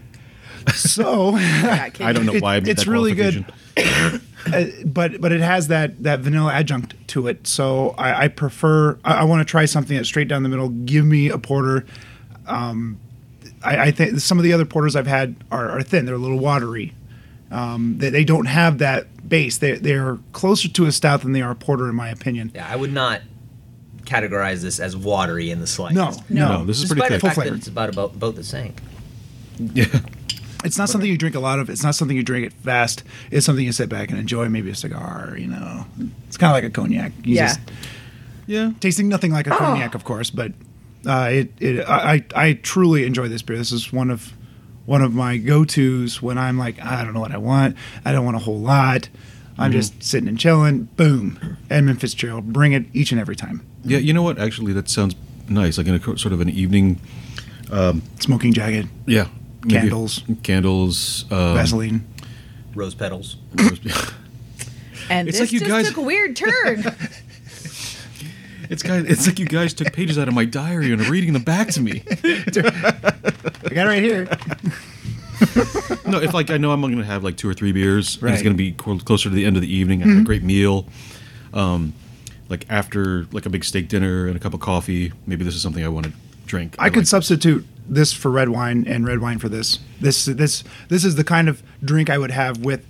So,
Got kicked.
I don't know
It-
why I made
it's
that
really good.
qualification.
uh, but but it has that that vanilla adjunct to it. So I, I prefer. I, I want to try something that's straight down the middle. Give me a porter. Um, I, I think some of the other porters I've had are, are thin. They're a little watery. Um, they, they don't have that base. They they're closer to a stout than they are a porter, in my opinion.
Yeah, I would not categorize this as watery in the slightest.
No, no,
No, this is
Despite
pretty
the
thick.
fact that
flavor.
it's about about, about the same.
Yeah.
It's not something you drink a lot of. It's not something you drink it fast. It's something you sit back and enjoy, maybe a cigar. You know, it's kind of like a cognac. You
Yeah.
just-
Yeah.
tasting nothing like a cognac, of course, but uh, it it I I I truly enjoy this beer. This is one of one of my go-tos when I'm like, I don't know what I want. I don't want a whole lot. I'm just sitting and chilling. Boom, Edmund Fitzgerald, bring it each and every time.
Yeah, you know what? Actually, that sounds nice. Like in a co- sort of an evening.
Smoking jacket,
Yeah. maybe-
Candles.
Candles. Um,
Vaseline.
Rose petals.
And
It's
this
like you
just
guys-
took a weird turn.
It's guys. It's like you guys took pages out of my diary and are reading them back to me.
I got it right here.
No, if like I know I'm going to have like two or three beers, and
Right.
it's going to be co- closer to the end of the evening. I had a great meal. Um, like after like a big steak dinner and a cup of coffee, maybe this is something I want to drink.
I could
like-
substitute this for red wine and red wine for this. This this this is the kind of drink I would have with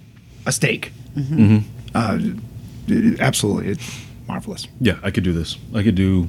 a steak. Uh, absolutely, it's marvelous.
Yeah, I could do this. I could do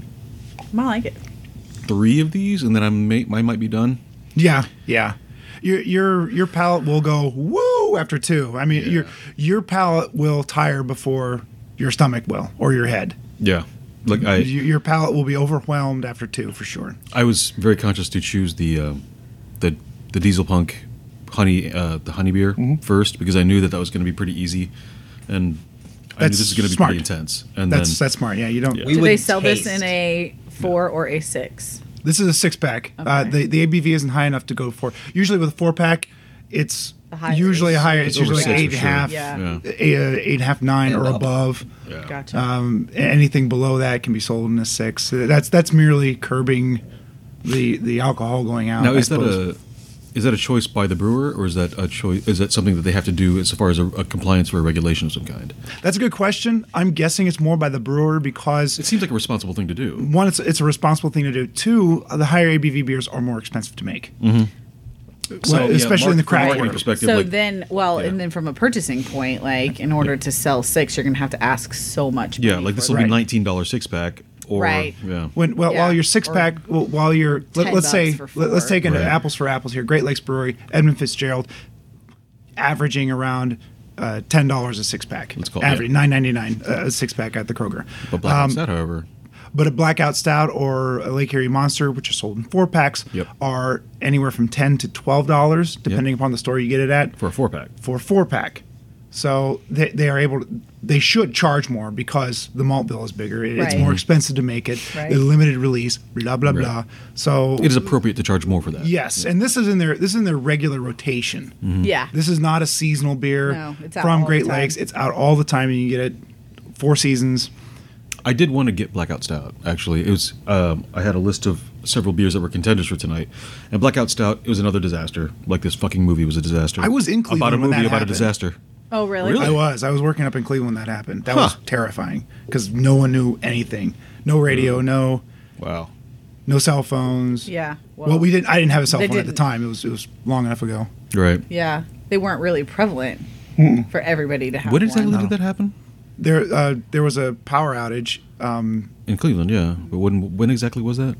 I like it.
three of these, and then I may I might be done.
Yeah, yeah. Your your your palate will go woo after two. I mean, your your palate will tire before your stomach will, or your head.
Yeah, like I
your, your palate will be overwhelmed after two for sure.
I was very conscious to choose the uh, the the Diesel Punk honey uh, the honey beer first because I knew that that was going to be pretty easy, and I knew
That's
this is going to be
smart.
pretty intense. And
That's
then
that's smart. Yeah, you don't.
Yeah.
We
Do
would
they sell this
taste-
in a four or a six?
This is a six pack. Uh,
Okay.
the the A B V isn't high enough to go for. Usually with a four pack, it's
The higher
usually a
is-
higher. It's,
It's over
usually like
six
eight
for
and a half,
sure.
Yeah.
eight, uh, eight and a half, nine
And
or
above.
above.
yeah.
Gotcha.
Um, anything below that can be sold in a six. That's that's merely curbing the the alcohol going out.
Now
I
is that
suppose.
a is that a choice by the brewer, or is that a choice? Is that something that they have to do as far as a, a compliance for a regulation of some kind?
That's a good question. I'm guessing it's more by the brewer because
It seems like a responsible thing to do.
one, it's it's a responsible thing to do. Two, the higher A B V beers are more expensive to make.
Mm-hmm. So,
Well,
yeah,
especially in the
mark- from a
craft
marketing
world.
perspective.
So
like,
then, well,
yeah.
and then from a purchasing point, like in order to sell six, you're gonna have to ask so much.
yeah,
money
like
for
this
it.
will be
Right.
nineteen dollar six pack, or
Right.
yeah,
When well,
Yeah.
while your six
Or
pack, well, while you're let,
ten
let's say
bucks for
let, us
four.
take an
Right.
apples for apples here. Great Lakes Brewery, Edmund Fitzgerald, averaging around uh, ten dollars a six pack.
Let's call it,
average
yeah.
nine ninety nine a six pack at the Kroger.
but Black
Um,
Stout, however,
But a Blackout Stout or a Lake Erie Monster, which are sold in four packs,
Yep.
are anywhere from ten to twelve dollars, depending upon the store you get it at,
for a four pack.
for a four pack. So they, they are able to, they should charge more because the malt bill is bigger. It- It's
Right.
more expensive to make it.
Right.
The limited release, blah blah blah.
Right.
So
It is appropriate to charge more for that.
yes, and this is in their this is in their regular rotation.
Yeah.
This is not a seasonal beer
No, it's out
from
all the
Great
time.
Lakes. It's out all the time, and you get it four seasons.
I did want to get Blackout Stout. Actually, it was. Um, I had a list of several beers that were contenders for tonight, and Blackout Stout. It was another disaster. Like this fucking movie was a disaster.
I was in
about a
Cleveland when
movie
that
about
happened.
a disaster.
Oh, really?
Really?
I was. I was working up in Cleveland when that happened. That was
Huh.
terrifying because no one knew anything. No radio. No
Wow.
no cell phones.
Yeah.
Well, we didn't. I didn't have a cell
they
phone at the
didn't.
time. It was it was long enough ago.
Right.
Yeah, they weren't really prevalent for everybody to have.
When exactly
one.
did that happen?
There uh, there was a power outage. Um,
In Cleveland, yeah. But when when exactly was that?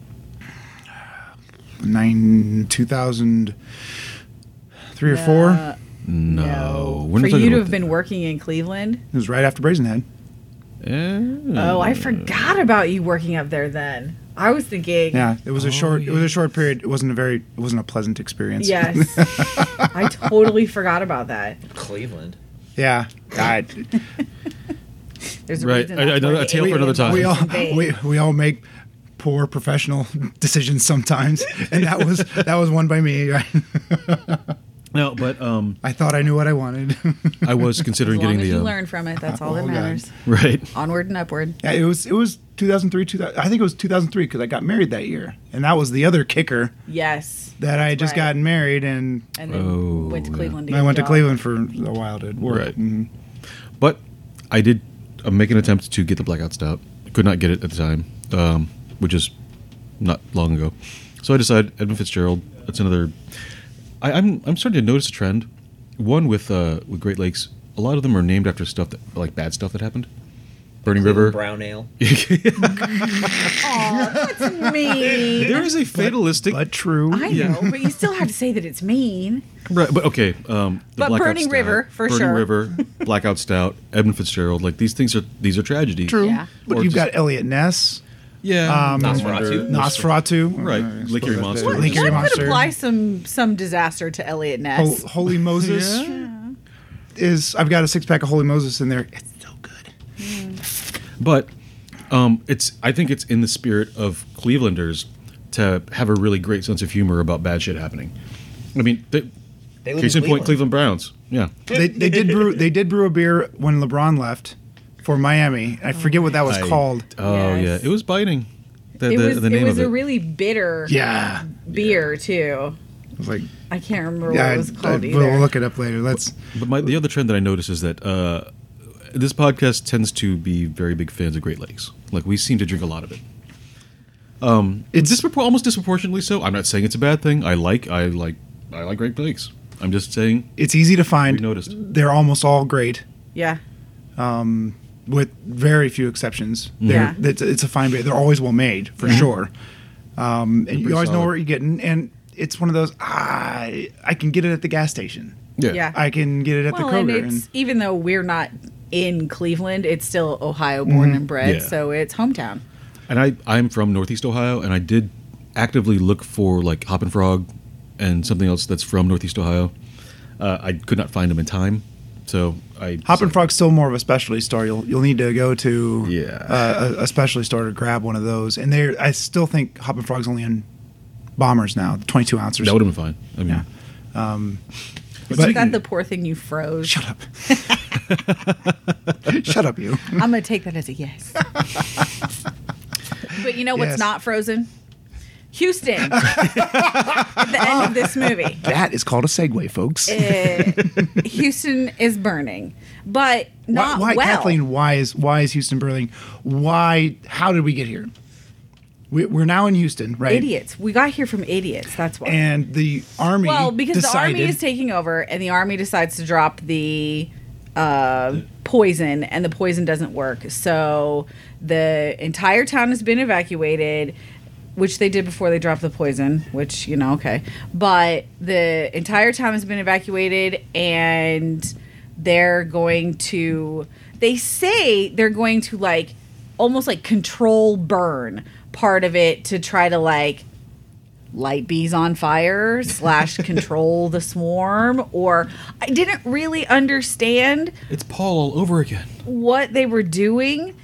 nine two thousand three or four.
Uh,
No.
no.
We're not
For
talking
you to
about
have been
that.
working in Cleveland.
It was right after Brazenhead.
Eh.
Oh, I forgot about you working up there then. I was thinking.
Yeah, it was a
Oh,
short. It was
yeah.
a short period. It wasn't a very. It wasn't a pleasant experience.
Yes. I totally forgot about that.
Cleveland.
Yeah. God.
There's a
Right.
reason
I- I
that's
know
where
a
the
tale for
alien
another time.
was
we all
conveyed.
we, we all make poor professional decisions sometimes, and that was that was one by me. Right?
No, but um,
I thought I knew what I wanted.
I was considering
As long
getting
as
the
you
uh,
learn from it, that's all that
Oh, God.
matters.
right.
Onward and upward.
Yeah, it was it was two thousand three. two thousand, I think it was two thousand three because I got married that year, and that was the other kicker
Yes.
that I had just
Right.
gotten married, and
And then
Oh,
went to
yeah.
Cleveland. To
I
get
went
a
to
job.
Cleveland for a while to work.
Right.
Mhm.
But I did uh, make an attempt to get the Blackout Stout. Could not get it at the time, um, which is not long ago. So I decided Edmund Fitzgerald. That's another. I, I'm I'm starting to notice a trend one with uh, with Great Lakes. A lot of them are named after stuff that like bad stuff that happened. Burning River.
Brown ale.
Aw, that's mean.
There is a fatalistic.
But true.
I know, but you still have to say that it's mean.
Right, but okay. Um, the
But
Blackout
Burning
Stout,
River, for
Burning
sure.
River, Blackout Stout, Edmund Fitzgerald. Like these things are these are tragedies.
True.
Yeah.
But
Or
you've
just-
got Elliot Ness,
Yeah.
Um,
Nosferatu.
Nosferatu.
Right.
Uh,
Lick Your Monster.
One,
Lick Your
one could
Monster.
apply some some disaster to Elliot
Hol-
Ness.
Holy Moses is. I've got a six pack of Holy Moses in there. It's so good.
But um, it's I think it's in the spirit of Clevelanders to have a really great sense of humor about bad shit happening. I mean, they,
They live
case
in
in point,
Cleveland.
Cleveland Browns. Yeah.
They, they did brew. They did brew a beer when LeBron left for Miami. I forget what that was
I-
called.
Oh
Yes.
yeah, it was biting. The,
It
the,
was
the name
it was
of it.
a really bitter
Yeah,
beer too.
it was like
I can't remember
yeah.
what it was
I-
called
I-
either.
we'll look it up later. Let's.
But my, the other trend that I notice is that uh, this podcast tends to be very big fans of Great Lakes. Like we seem to drink a lot of it. Um, it's dispropor- almost disproportionately so. I'm not saying it's a bad thing. I like I like I like Great Lakes. I'm just saying.
It's easy to find.
We noticed.
They're almost all great,
Yeah.
with very few exceptions.
Yeah.
They're, it's, it's a fine beer. They're always well made for sure. Um, and you
pretty
always know
solid.
where you're getting, and it's one of those. Ah, I can get it at the gas station.
Yeah.
Yeah.
I can get it at
Well,
the
and
Kroger.
it's even though we're not in Cleveland, it's still Ohio born and bred,
Yeah.
so it's hometown.
And I I'm from Northeast Ohio, and I did actively look for like Hop and Frog and something else that's from Northeast Ohio. Uh, I could not find them in time, so I
Hop and Frog's still more of a specialty store. You'll you'll need to go to
Yeah.
uh, a, a specialty store to grab one of those. And they I still think Hop and Frog's only in bombers now, twenty-two ounces.
That would have been fine. I mean,
But-
Is that the poor thing you froze?
Shut up. Shut up, you.
I'm gonna take that as a yes. But you know what's
Yes.
not frozen? Houston. At the end of this movie.
That is called a segue, folks.
Uh, Houston is burning, but
why,
not
why
well.
Kathleen? Why is why is Houston burning? Why? How did we get here? We, we're now in Houston, right?
Idiots. We got here from idiots. That's why.
And the army.
Well, because
decided,
the army is taking over, and the army decides to drop the uh, poison, and the poison doesn't work. So the entire town has been evacuated, which they did before they dropped the poison, which, you know, okay. But the entire town has been evacuated, and they're going to, they say they're going to, like, almost like control burn part of it to try to, like, light bees on fire slash control the swarm. Or I didn't really understand
it's Paul all over again.
what they were doing.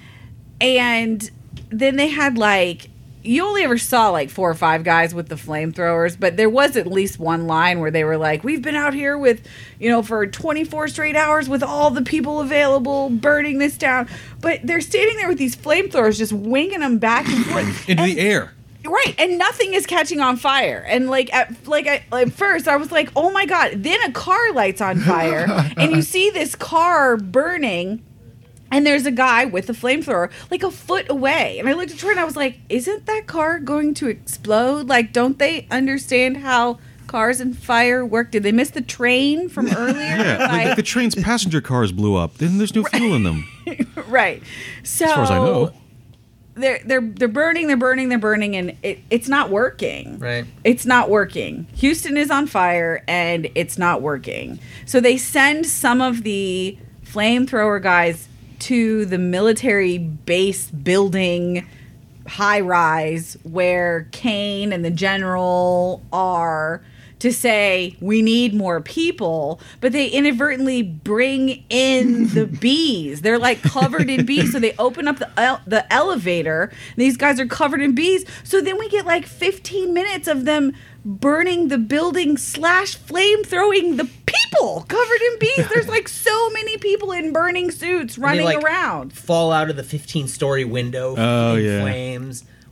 And then they had like, you only ever saw like four or five guys with the flamethrowers, but there was at least one line where they were like, we've been out here with, you know, for twenty-four straight hours with all the people available burning this down. But they're standing there with these flamethrowers just winging them back and forth.
Into
And-
the air.
Right, and nothing is catching on fire. And like at like I, at first I was like, "Oh my god." Then a car lights on fire and you see this car burning and there's a guy with a flamethrower like a foot away. And I looked at Troy and I was like, "Isn't that car going to explode? Like, don't they understand how cars and fire work? Did they miss the train from earlier?"
Yeah, like,
Like-
if the train's passenger cars blew up, then there's no fuel in them.
right. So
As far as I know.
they're they're they're burning, they're burning, they're burning, and it, it's not working.
Right.
It's not working. Houston is on fire, and it's not working. So they send some of the flamethrower guys to the military base building high rise where Kane and the general are to say we need more people, but they inadvertently bring in the bees. They're like covered in bees, so they open up the el- the elevator. And these guys are covered in bees. So then we get like fifteen minutes of them burning the building slash flame throwing the people covered in bees. There's like so many people in burning suits
And
running
they, like,
around.
Fall out of the fifteen story window
Oh,
in
yeah.
flames.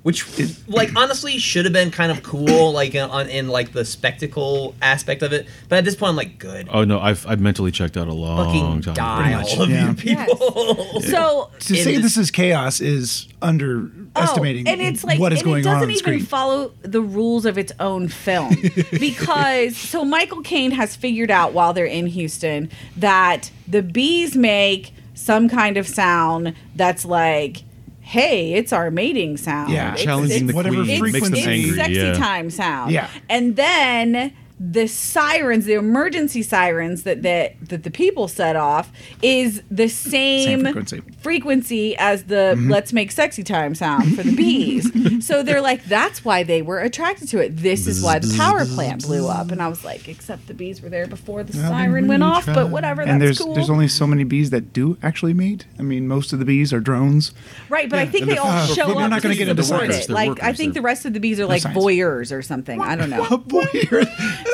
which, like, honestly, should have been kind of cool, like, in, on, in, like, the spectacle aspect of it. But at this point, I'm like, good.
Oh, no, I've, I've mentally checked out a long
Fucking
time.
die,
much,
all of
yeah.
you people.
So
To
In
say
this-
this is chaos is underestimating
Oh, and it's like,
what is
and
going
it doesn't
on on the
even
screen.
follow the rules of its own film because so Michael Caine has figured out while they're in Houston that the bees make some kind of sound that's like, hey, it's our mating sound.
Yeah.
It's-
Challenging
it's-
the
whatever
queen makes them
frequency.
it's
angry.
sexy
yeah.
time sound.
Yeah.
And then the sirens, the emergency sirens that that, that the people set off is the same,
Same frequency.
frequency as the
Mm-hmm.
let's make sexy time sound for the bees. So they're like, that's why they were attracted to it. This is why the power plant blew up. And I was like, except the bees were there before the
Well, they
siren went
really
off, but
tried.
whatever, that's
And there's
cool.
there's only so many bees that do actually mate. I mean, most of the bees are drones.
right, but I think
And
they
the-
all
uh,
show
we're
up
not gonna
to
get into
support
science.
it.
They're
Like,
workers.
I think
They're-
the rest of the bees are like
science.
voyeurs or something. I don't know.
Oh boy, you're-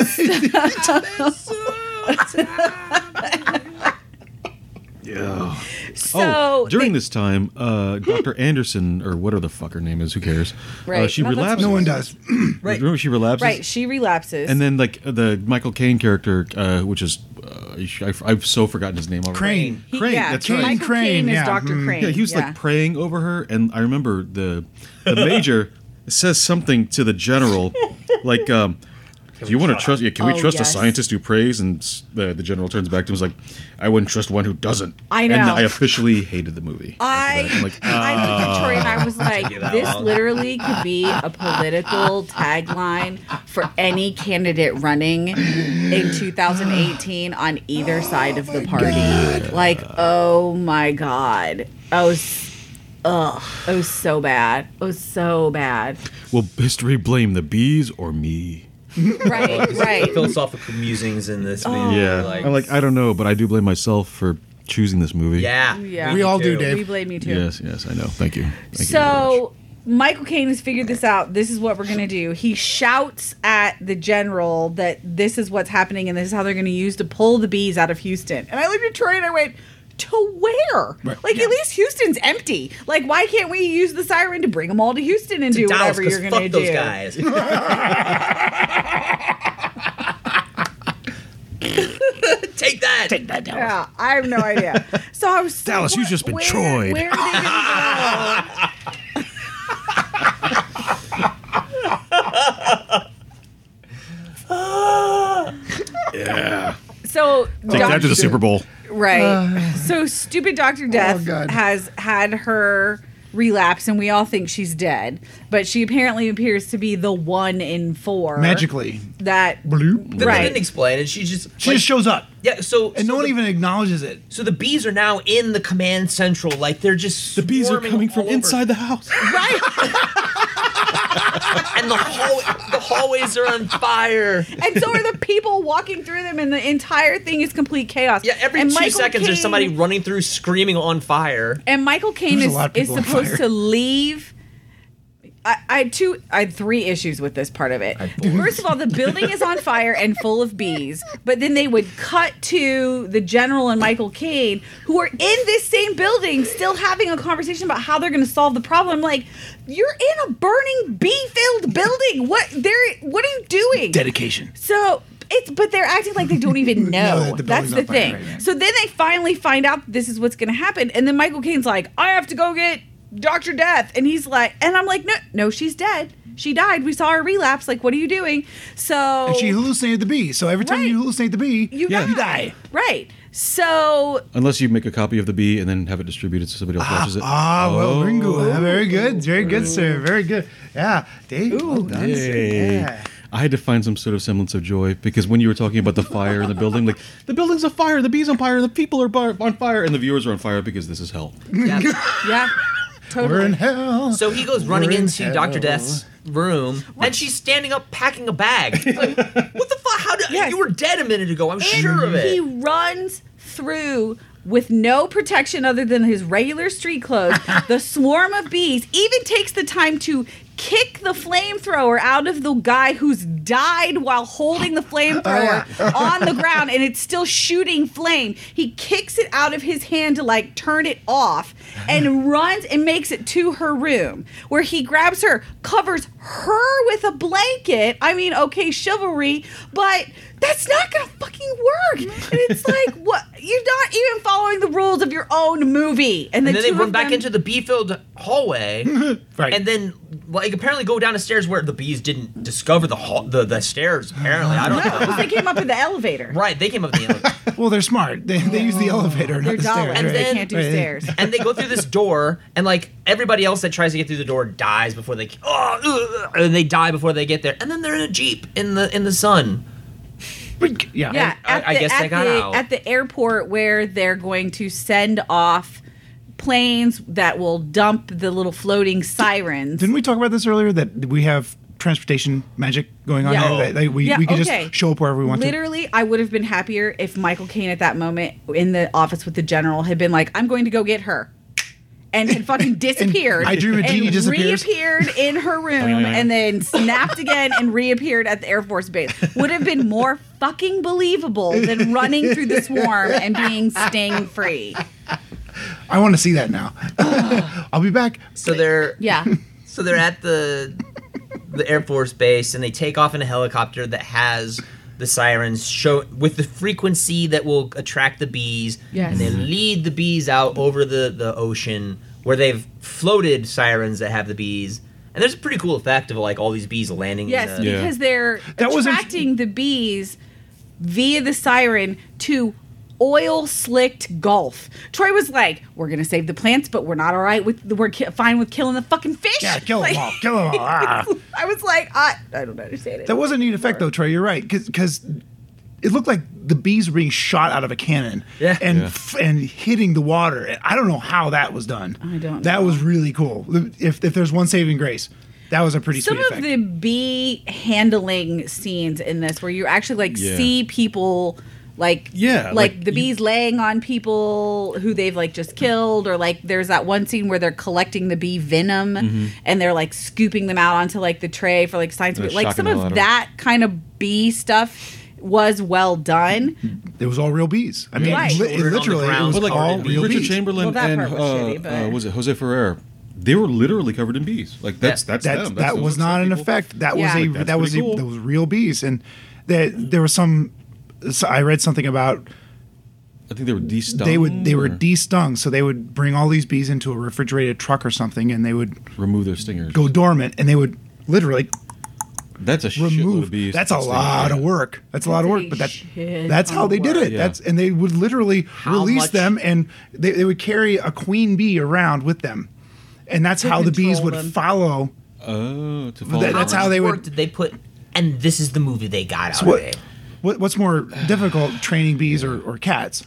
Yeah.
So
oh, during
they-
this time, uh, Doctor Anderson, or whatever the fuck her name is, who cares? Uh,
Right.
she
No, that's
relapses.
no one does.
Right.
Remember she relapses?
right, she relapses.
And then, like, the Michael Caine character, uh, which is, uh, I, I've so forgotten his name already.
Crane.
He-
Crane,
yeah,
that's
Caine
right.
Michael
Crane,
Caine is
yeah.
Doctor
Mm.
Crane.
Yeah, he was like praying over her, and I remember the the major says something to the general, like, um, "Do you want to trust? Yeah, can we
Oh,
trust
yes.
a scientist who prays?" And s- the the general turns back to him, and was like, "I wouldn't trust one who doesn't."
I
And
know.
I officially hated the movie.
I,
after that. I'm like,
I looked at Troy and I was like,
you that
this
long.
literally could be a political tagline for any candidate running in two thousand eighteen on either side of the party. Like, oh my God. I was, ugh, it was so bad. It was so bad.
"Will history blame the bees or me?"
Right, right.
Philosophical musings in this
Oh.
movie.
Yeah,
Like,
I'm like, I don't know, but I do blame myself for choosing this movie.
yeah.
Yeah.
We all do,
too.
Dave.
We blame you too.
Yes, yes, I know. Thank you. Thank you very much.
So Michael Caine has figured this out. This is what we're gonna do. He shouts at the general that this is what's happening and this is how they're gonna use to pull the bees out of Houston. And I looked at Troy and I went, to where?
Right.
Like,
Yeah.
at least Houston's empty. Like, why can't we use the siren to bring them all to Houston and do
Dallas,
whatever
'cause
you're gonna
fuck
do?
those guys. Take that. Take that.
Yeah, I have no idea. So I was
Dallas,
like,
you've
what-
just been
where,
Troyed.
Where are they gonna
Yeah.
go? So
Take that to the
Doctor-
Super Bowl.
Right. so stupid Doctor Death
God.
has had her relapse and we all think she's dead, but she apparently appears to be the one in four.
Magically.
That
Bloop.
But they
Right.
didn't explain it. She just
She
like,
just shows up.
yeah. So
And
so
no one
the,
even acknowledges it.
So the bees are now in the command central. Like they're just
The bees are
swarming
coming
all
from
over.
inside the house.
and the hall the hallways are on fire.
and so are the people walking through them and the entire thing is complete chaos.
Yeah, every
And
two
Michael
seconds there's
Caine-
somebody running through screaming on fire.
And Michael Caine
There's a
is,
lot of
is
people on
supposed
fire.
to leave. I, I had two, I had three issues with this part of it. First of all, the building is on fire and full of bees, but then they would cut to the general and Michael Caine, who are in this same building, still having a conversation about how they're going to solve the problem. Like, you're in a burning bee-filled building. What they're, what are you doing?
Dedication.
So it's, but they're acting like they don't even know.
that the
That's
building's
the
on fire,
thing.
right, right.
So then they finally find out this is what's going to happen, and then Michael Caine's like, "I have to go get Doctor Death," and he's like, and I'm like, "No, no, she's dead. She died. We saw her relapse. Like, what are you doing?" So
And she hallucinated the bee. So every time
Right.
you hallucinate the bee,
you,
Yeah.
die.
you die.
Right. So
Unless you make a copy of the bee and then have it distributed so somebody else watches it.
Ah, well,
Oh.
Ringo. Very good. Very good, sir. Very good. Yeah. Dave, well done, sir.
Yay.
Yeah.
I had to find some sort of semblance of joy because when you were talking about the fire in the building, like the building's on fire, the bee's on fire, the people are bar- on fire, and the viewers are on fire because this is hell.
Yeah.
yeah,
We're
totally.
in hell.
So he goes running
We're in
into
hell.
Doctor Death's room, and she's standing up packing a bag. Like, what the fuck? How did
Yes.
you were dead a minute ago? I'm
And
sure of
he
it.
runs through with no protection other than his regular street clothes. The swarm of bees even takes the time to kick the flamethrower out of the guy who's died while holding the flamethrower on the ground, and it's still shooting flame. He kicks it out of his hand to like turn it off and runs and makes it to her room, where he grabs her, covers her with a blanket. I mean, okay, chivalry, but that's not gonna fucking work. And it's like, what? You're not even following the rules of your own movie. And,
And
the
then they
two
run
of
back
them-
into the bee-filled hallway,
Right.
and then like apparently go down the stairs where the bees didn't discover the hall, the, the stairs. Apparently, I don't
No, because
know.
they came up in the elevator.
Right, they came up the elevator,
Well, they're smart. They, they use the elevator, not
They're
the
dollars.
stairs.
And
right?
They
then-
can't do
Right.
stairs.
and they go through this door, and like everybody else that tries to get through the door dies before they. Oh, ugh, and they die before they get there, and then they're in a jeep in the in the sun.
But, yeah.
Yeah,
I-
at
I
the,
guess
at
they got
the,
out.
at the airport where they're going to send off planes that will dump the little floating sirens.
Didn't we talk about this earlier, that we have transportation magic going on
Yeah.
here? That, that we,
Yeah,
we can
okay.
just show up wherever we want
Literally, I would have been happier if Michael Caine at that moment in the office with the general had been like, I'm going to go get her. And had fucking disappeared.
I Dream a Genie
and
disappears.
reappeared in her room and then snapped again and reappeared at the Air Force Base. Would have been more fucking believable than running through the swarm and being sting free.
to. I want to see that now. I'll be back.
So they're
Yeah.
so they're at the the Air Force Base, and they take off in a helicopter that has the sirens show with the frequency that will attract the bees.
Yes.
And they lead the bees out over the, the ocean where they've floated sirens that have the bees. And there's a pretty cool effect of like all these bees landing.
Yes,
in the,
Yeah.
because they're
That was int-
attracting the bees via the siren to oil slicked Gulf. Troy was like, "We're gonna save the plants, but we're not all right with we're ki- fine with killing the fucking fish."
Yeah, kill them
Like-
all. Kill them all. Ah.
I was like, I, I don't understand it.
That was a neat effect, though, Trey. You're right. Because it looked like the bees were being shot out of a cannon.
Yeah.
And,
Yeah.
f- and hitting the water. And I don't know how that was done.
I don't
That
know.
was really cool. If, if there's one saving grace, that was a pretty
Some
sweet
of
effect.
the bee handling scenes in this, where you actually like
Yeah.
see people. Like
Yeah,
like,
like
the
you-
bees laying on people who they've like just killed, or like there's that one scene where they're collecting the bee venom
Mm-hmm.
and they're like scooping them out onto like the tray for like science.
They're
Like
shocking
some
the hell out
of
of
that kind of bee stuff was well done.
It was all real bees. I mean,
Right.
li- it
Shouldered on the
literally, it
ground,
was
but like
all
Richard
real
Richard
bees.
Chamberlain
Well, that
and
part was
uh,
shitty, but-
uh, was it Jose Ferrer? They were literally covered in bees. Like that's
Yeah.
that's
That
them. That's
that
those
was not
some
an
people.
effect. That
Yeah.
was a
Like,
that's
that was a,
pretty cool.
those real bees, and that there was some. So I read something about
I think they were de-stung.
they would they were
or
de-stung, so they would bring all these bees into a refrigerated truck or something, and they would
remove their stingers.
go dormant, and they would literally
That's a shitload
remove.
of bees.
That's a
Sting.
lot of
Yeah.
work. That's a lot of
That's
work,
a
but that's
shit
that's how
ton
they
of
did
work.
it.
Yeah.
That's and they would literally
How
release
much-
them, and they, they would carry a queen bee around with them, and that's
To
how the bees
control
would
them.
follow.
Oh, to follow
That-
How
that's
much
how they
work
would-
did they put? And this is the movie they got out
So what,
of it.
what what's more difficult, training bees or, or cats?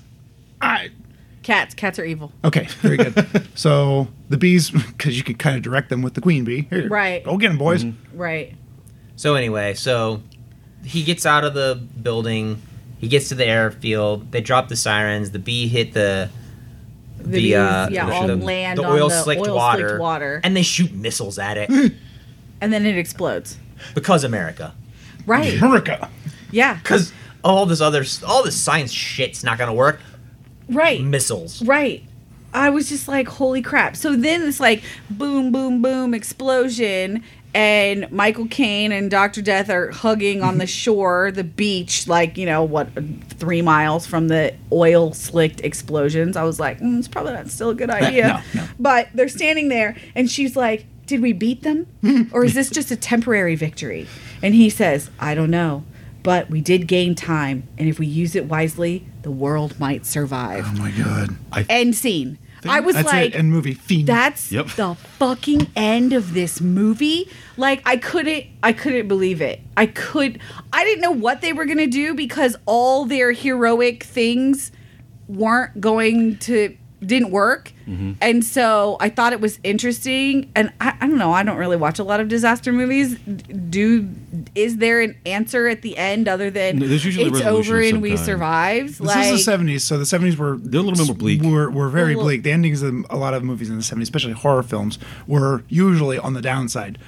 I
Cats, cats are evil.
okay, very good. So the bees, because you could kind of direct them with the queen bee. Here,
Right.
Go get them, boys.
Right.
So anyway, so he gets out of the building. He gets to the airfield. They drop the sirens. The bee hit the
The,
the,
bees,
uh,
yeah,
the-
all
the-
land
the
on
oil
the
slicked
oil
water,
slicked water,
and they shoot missiles at it
and then it explodes.
because America.
Right.
America.
Yeah.
Because all this other all this science shit's not gonna work.
Right.
Missiles.
Right. I was just like, holy crap. So then it's like boom, boom, boom, explosion. And Michael Caine and Doctor Death are hugging on the shore, the beach, like, you know, what, three miles from the oil slicked explosions. I was like, mm, it's probably not still a good idea.
no, no.
But they're standing there, and she's like, did we beat them? Or is this just a temporary victory? And he says, I don't know. But we did gain time. And if we use it wisely, the world might survive.
Oh my god.
End scene. I was
That's
like,
it. And movie fiend.
that's
Yep.
the fucking end of this movie. Like I couldn't I couldn't believe it. I could I didn't know what they were going to do because all their heroic things weren't going to didn't work.
Mm-hmm.
And so I thought it was interesting, and I, I don't know, I don't really watch a lot of disaster movies. Do is there an answer at the end other than
No, there's usually a
it's
resolution
over
of
and
some
we
kind.
survived?
This is the seventies, so the seventies were
They're a little bit more bleak.
Were, were very
A little-
bleak. The endings of a lot of movies in the seventies, especially horror films, were usually on the downside.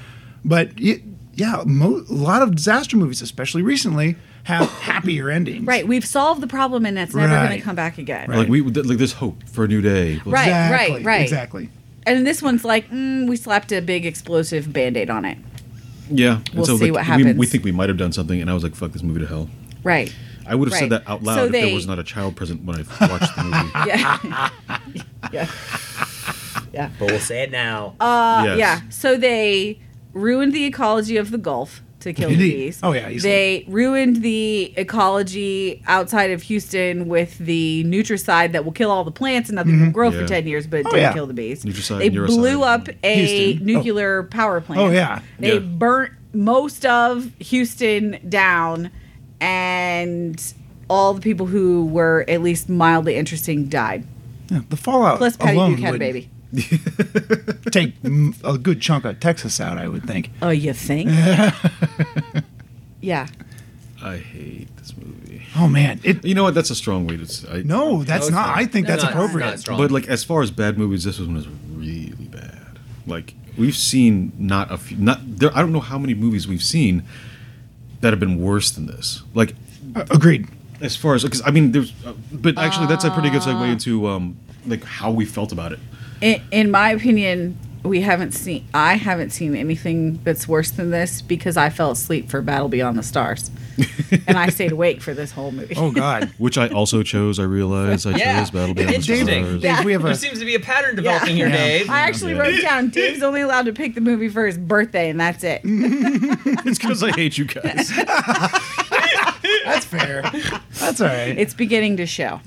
But y- yeah, mo- a lot of disaster movies, especially recently, have happier endings.
Right. We've solved the problem and it's never
Right.
going to come back again.
Like we like there's hope for a new day.
Right.
Exactly.
right.
Exactly.
And this one's like, mm, we slapped a big explosive Band-Aid on it.
Yeah. And
We'll
so,
see
like,
what
we,
happens.
we think we might have done something, and I was like, "Fuck this movie to hell."
Right.
I would have
Right.
said that out loud
So
if
they-
there was not a child present when I watched the movie.
Yeah. yeah. Yeah.
But we'll say it now.
Uh,
Yes.
Yeah. So they ruined the ecology of the Gulf to kill the
Indeed.
bees.
Oh, yeah, easily.
They ruined the ecology outside of Houston with the nutricide that will kill all the plants and nothing will grow
Yeah.
for ten years, but it
Oh,
didn't
yeah.
kill the bees.
Nutricide
They
and uricide.
blew up a
Houston. Oh.
nuclear power plant.
Oh, yeah.
They
Yeah.
burnt most of Houston down, and all the people who were at least mildly interesting died.
Yeah, the fallout
Plus, Patty
alone
Duke had a
would
baby.
take mm, a good chunk of Texas out, I would think.
Oh, you think? Yeah.
I hate this movie.
Oh man, it.
You know what? That's a strong way to say.
No, that's
it's
not.
not.
I think
No,
that's
no, it's
appropriate.
not strong.
But like as far as bad movies, this one is really bad. Like we've seen not a few, not there. I don't know how many movies we've seen that have been worse than this. Like
Uh, agreed.
as far as because I mean, there's, uh, but actually that's a pretty good segue into um like how we felt about it.
In, in my opinion, we haven't seen. I haven't seen anything that's worse than this because I fell asleep for Battle Beyond the Stars, and I stayed awake for this whole movie.
Oh God.
Which I also chose. I realized I
Yeah.
chose Battle Beyond the
Interesting.
Stars.
Dave, we have
There
a.
seems to be a pattern developing here, Dave.
I actually
Yeah.
wrote down Dave's only allowed to pick the movie for his birthday, and that's it.
It's because I hate you guys.
That's fair. That's all right.
It's beginning to show.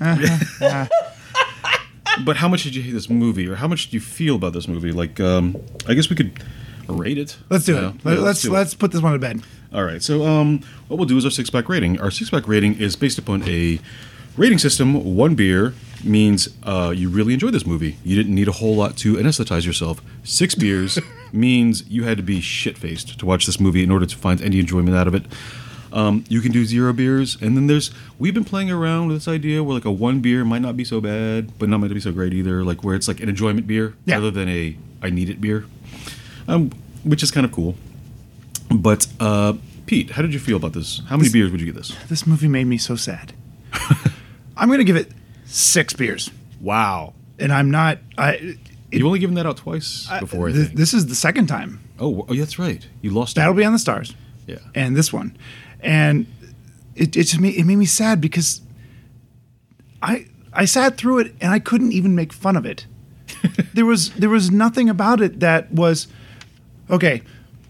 But how much did you hate this movie, or how much did you feel about this movie? Like, um, I guess we could rate it.
Let's do
Yeah.
it.
Yeah,
Let, let's
do it.
let's put this one to bed.
All right. So, um, what we'll do is our six pack rating. Our six pack rating is based upon a rating system. One beer means uh, you really enjoyed this movie. You didn't need a whole lot to anesthetize yourself. Six beers means you had to be shit faced to watch this movie in order to find any enjoyment out of it. Um, you can do zero beers, and then there's we've been playing around with this idea where like a one beer might not be so bad, but not might be so great either. Like where it's like an enjoyment beer
Yeah.
rather than a I need it beer, um, which is kind of cool. But uh, Pete, how did you feel about this? How many beers would you give this?
This movie made me so sad. I'm gonna give it six beers,
Wow,
and I'm not. I.
you've only given that out twice before. I
th-
think.
This is the second time.
oh, oh, that's right. You lost.
Battle
it.
Beyond the Stars.
Yeah.
And this one, and it it just made it made me sad because I I sat through it and I couldn't even make fun of it. there was there was nothing about it that was okay.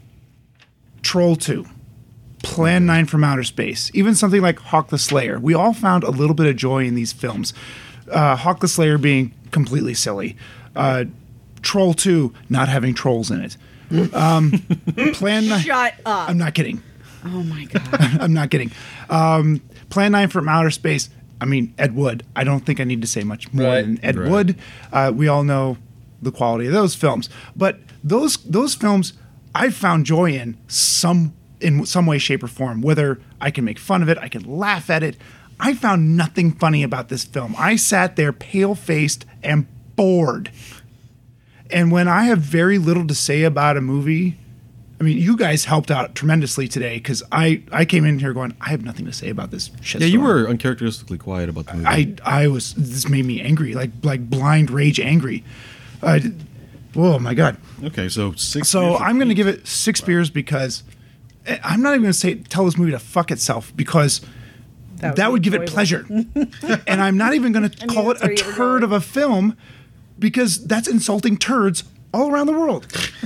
Troll two, Plan nine from Outer Space, even something like Hawk the Slayer. We all found a little bit of joy in these films. Uh, Hawk the Slayer being completely silly. Uh, Troll two not having trolls in it. Um, Plan nine.
Shut up.
I'm not kidding.
Oh my god.
I'm not kidding. Um, Plan nine from Outer Space. I mean, Ed Wood. I don't think I need to say much more
Right.
than Ed
Right.
Wood. Uh, we all know the quality of those films, but those those films I found joy in some in some way, shape, or form. Whether I can make fun of it, I can laugh at it. I found nothing funny about this film. I sat there pale faced and bored. And when I have very little to say about a movie, I mean, you guys helped out tremendously today because I, I came in here going, I have nothing to say about this shit.
Yeah, you were uncharacteristically quiet about the movie.
I I was. This made me angry, like like blind rage angry. Uh, oh my god.
okay, so six.
So
beers for
I'm going to
Pete.
give it six beers because eh, I'm not even going to say tell this movie to fuck itself because that
That
would,
would be
give it
enjoyable.
pleasure. And I'm not even going to
knew
call it
that's where
a
you were
turd
going.
of a film because that's insulting turds all around the world.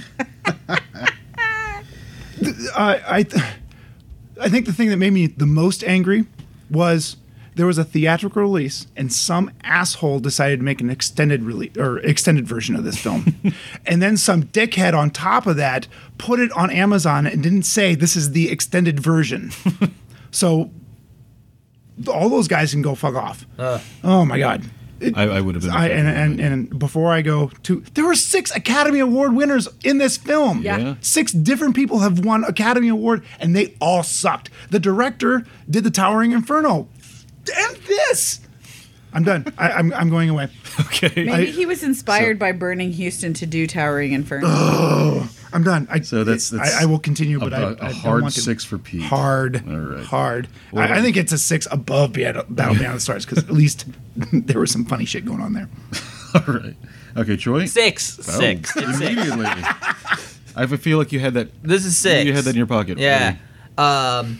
I I, th- I think the thing that made me the most angry was there was a theatrical release and some asshole decided to make an extended release or extended version of this film. And then some dickhead on top of that put it on Amazon and didn't say this is the extended version. So all those guys can go fuck off. Oh my god. It-
I, I would have been.
I, and, and and before I go to, there were six Academy Award winners in this film.
Yeah.
Yeah.
Six different people have won Academy Award, and they all sucked. The director did The Towering Inferno, and this. I'm done. I, I'm I'm going away.
okay.
Maybe he was inspired by burning Houston to do Towering Inferno.
I'm I'm done. I,
So that's- that's
I, I will continue, but I,
a- a
I don't
hard
want to.
six for Pete.
Hard,
All right.
hard.
Well,
I, I think it's a six above Battle Battle Beyond the Stars because at least there was some funny shit going on there.
All right. Okay, Troy.
Six.
Oh,
Six. It's six.
Immediately. I feel like you had that.
This is six.
You had that in your pocket.
Yeah. Um,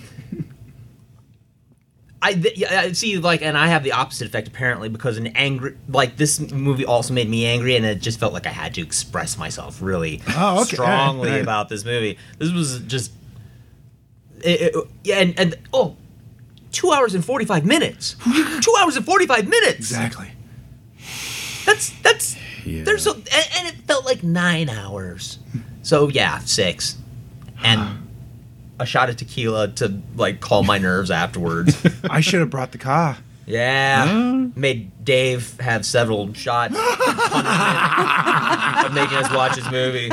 I, th- yeah, I see, like, and I have the opposite effect apparently because an angry, like, this movie also made me angry, and it just felt like I had to express myself really
Oh, okay.
strongly
All right, all right.
about this movie. This was just, it, it, yeah, and, and oh, two hours and forty-five minutes. two hours and forty-five minutes.
Exactly.
That's that's
Yeah.
there's so, and, and it felt like nine hours. So yeah, six, and a shot of tequila to like calm my nerves afterwards.
I should have brought the car.
Yeah, made Dave have several shots in punishment of making us watch his movie.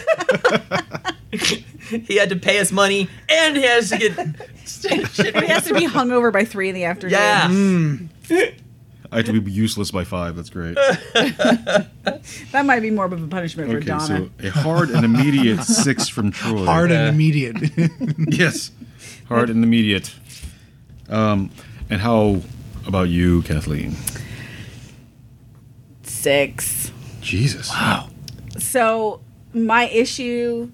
He had to pay us money, and he has to get.
He has to be hungover by three in the afternoon.
Yeah.
I have to be useless by five. That's great.
That might be more of a punishment for
Okay,
Donna.
so a hard and immediate six from Troy.
Hard and immediate.
Yes. Hard and immediate. Um, and how about you, Kathleen?
Six.
Jesus. Wow.
So my issue.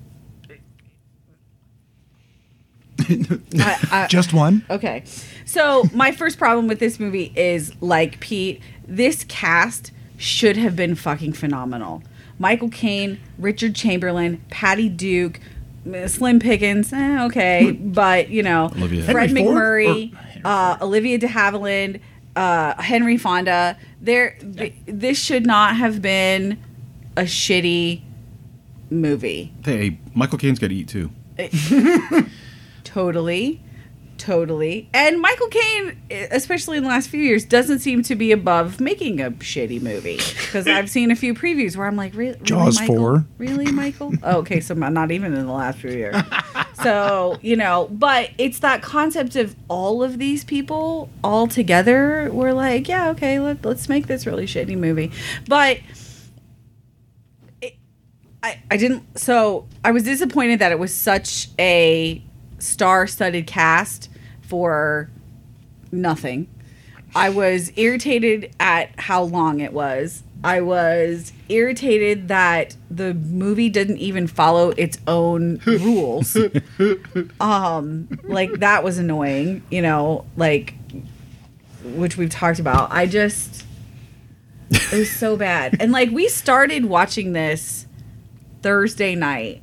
I, I,
Just one.
Okay. So my first problem with this movie is, like Pete, this cast should have been fucking phenomenal. Michael Caine, Richard Chamberlain, Patty Duke, Slim Pickens, eh, okay, but you know,
Olivia.
Fred
Henry Ford
McMurray,
or-
uh, Olivia de Havilland, uh, Henry Fonda. There, th- this should not have been a shitty movie.
Hey, Michael Caine's got to eat too.
Totally. Totally. And Michael Caine, especially in the last few years, doesn't seem to be above making a shitty movie. Because I've seen a few previews where I'm like, really? really
Jaws
Michael?
four.
Really, Michael? Oh, okay, so not even in the last few years. So, you know, but it's that concept of all of these people all together. We're like, yeah, okay, let, let's make this really shitty movie. But it, I, I didn't, so I was disappointed that it was such a star-studded cast for nothing. I was irritated at how long it was. I was irritated that the movie didn't even follow its own rules. um, like that was annoying, you know, like which we've talked about. I just it was so bad. And like we started watching this Thursday night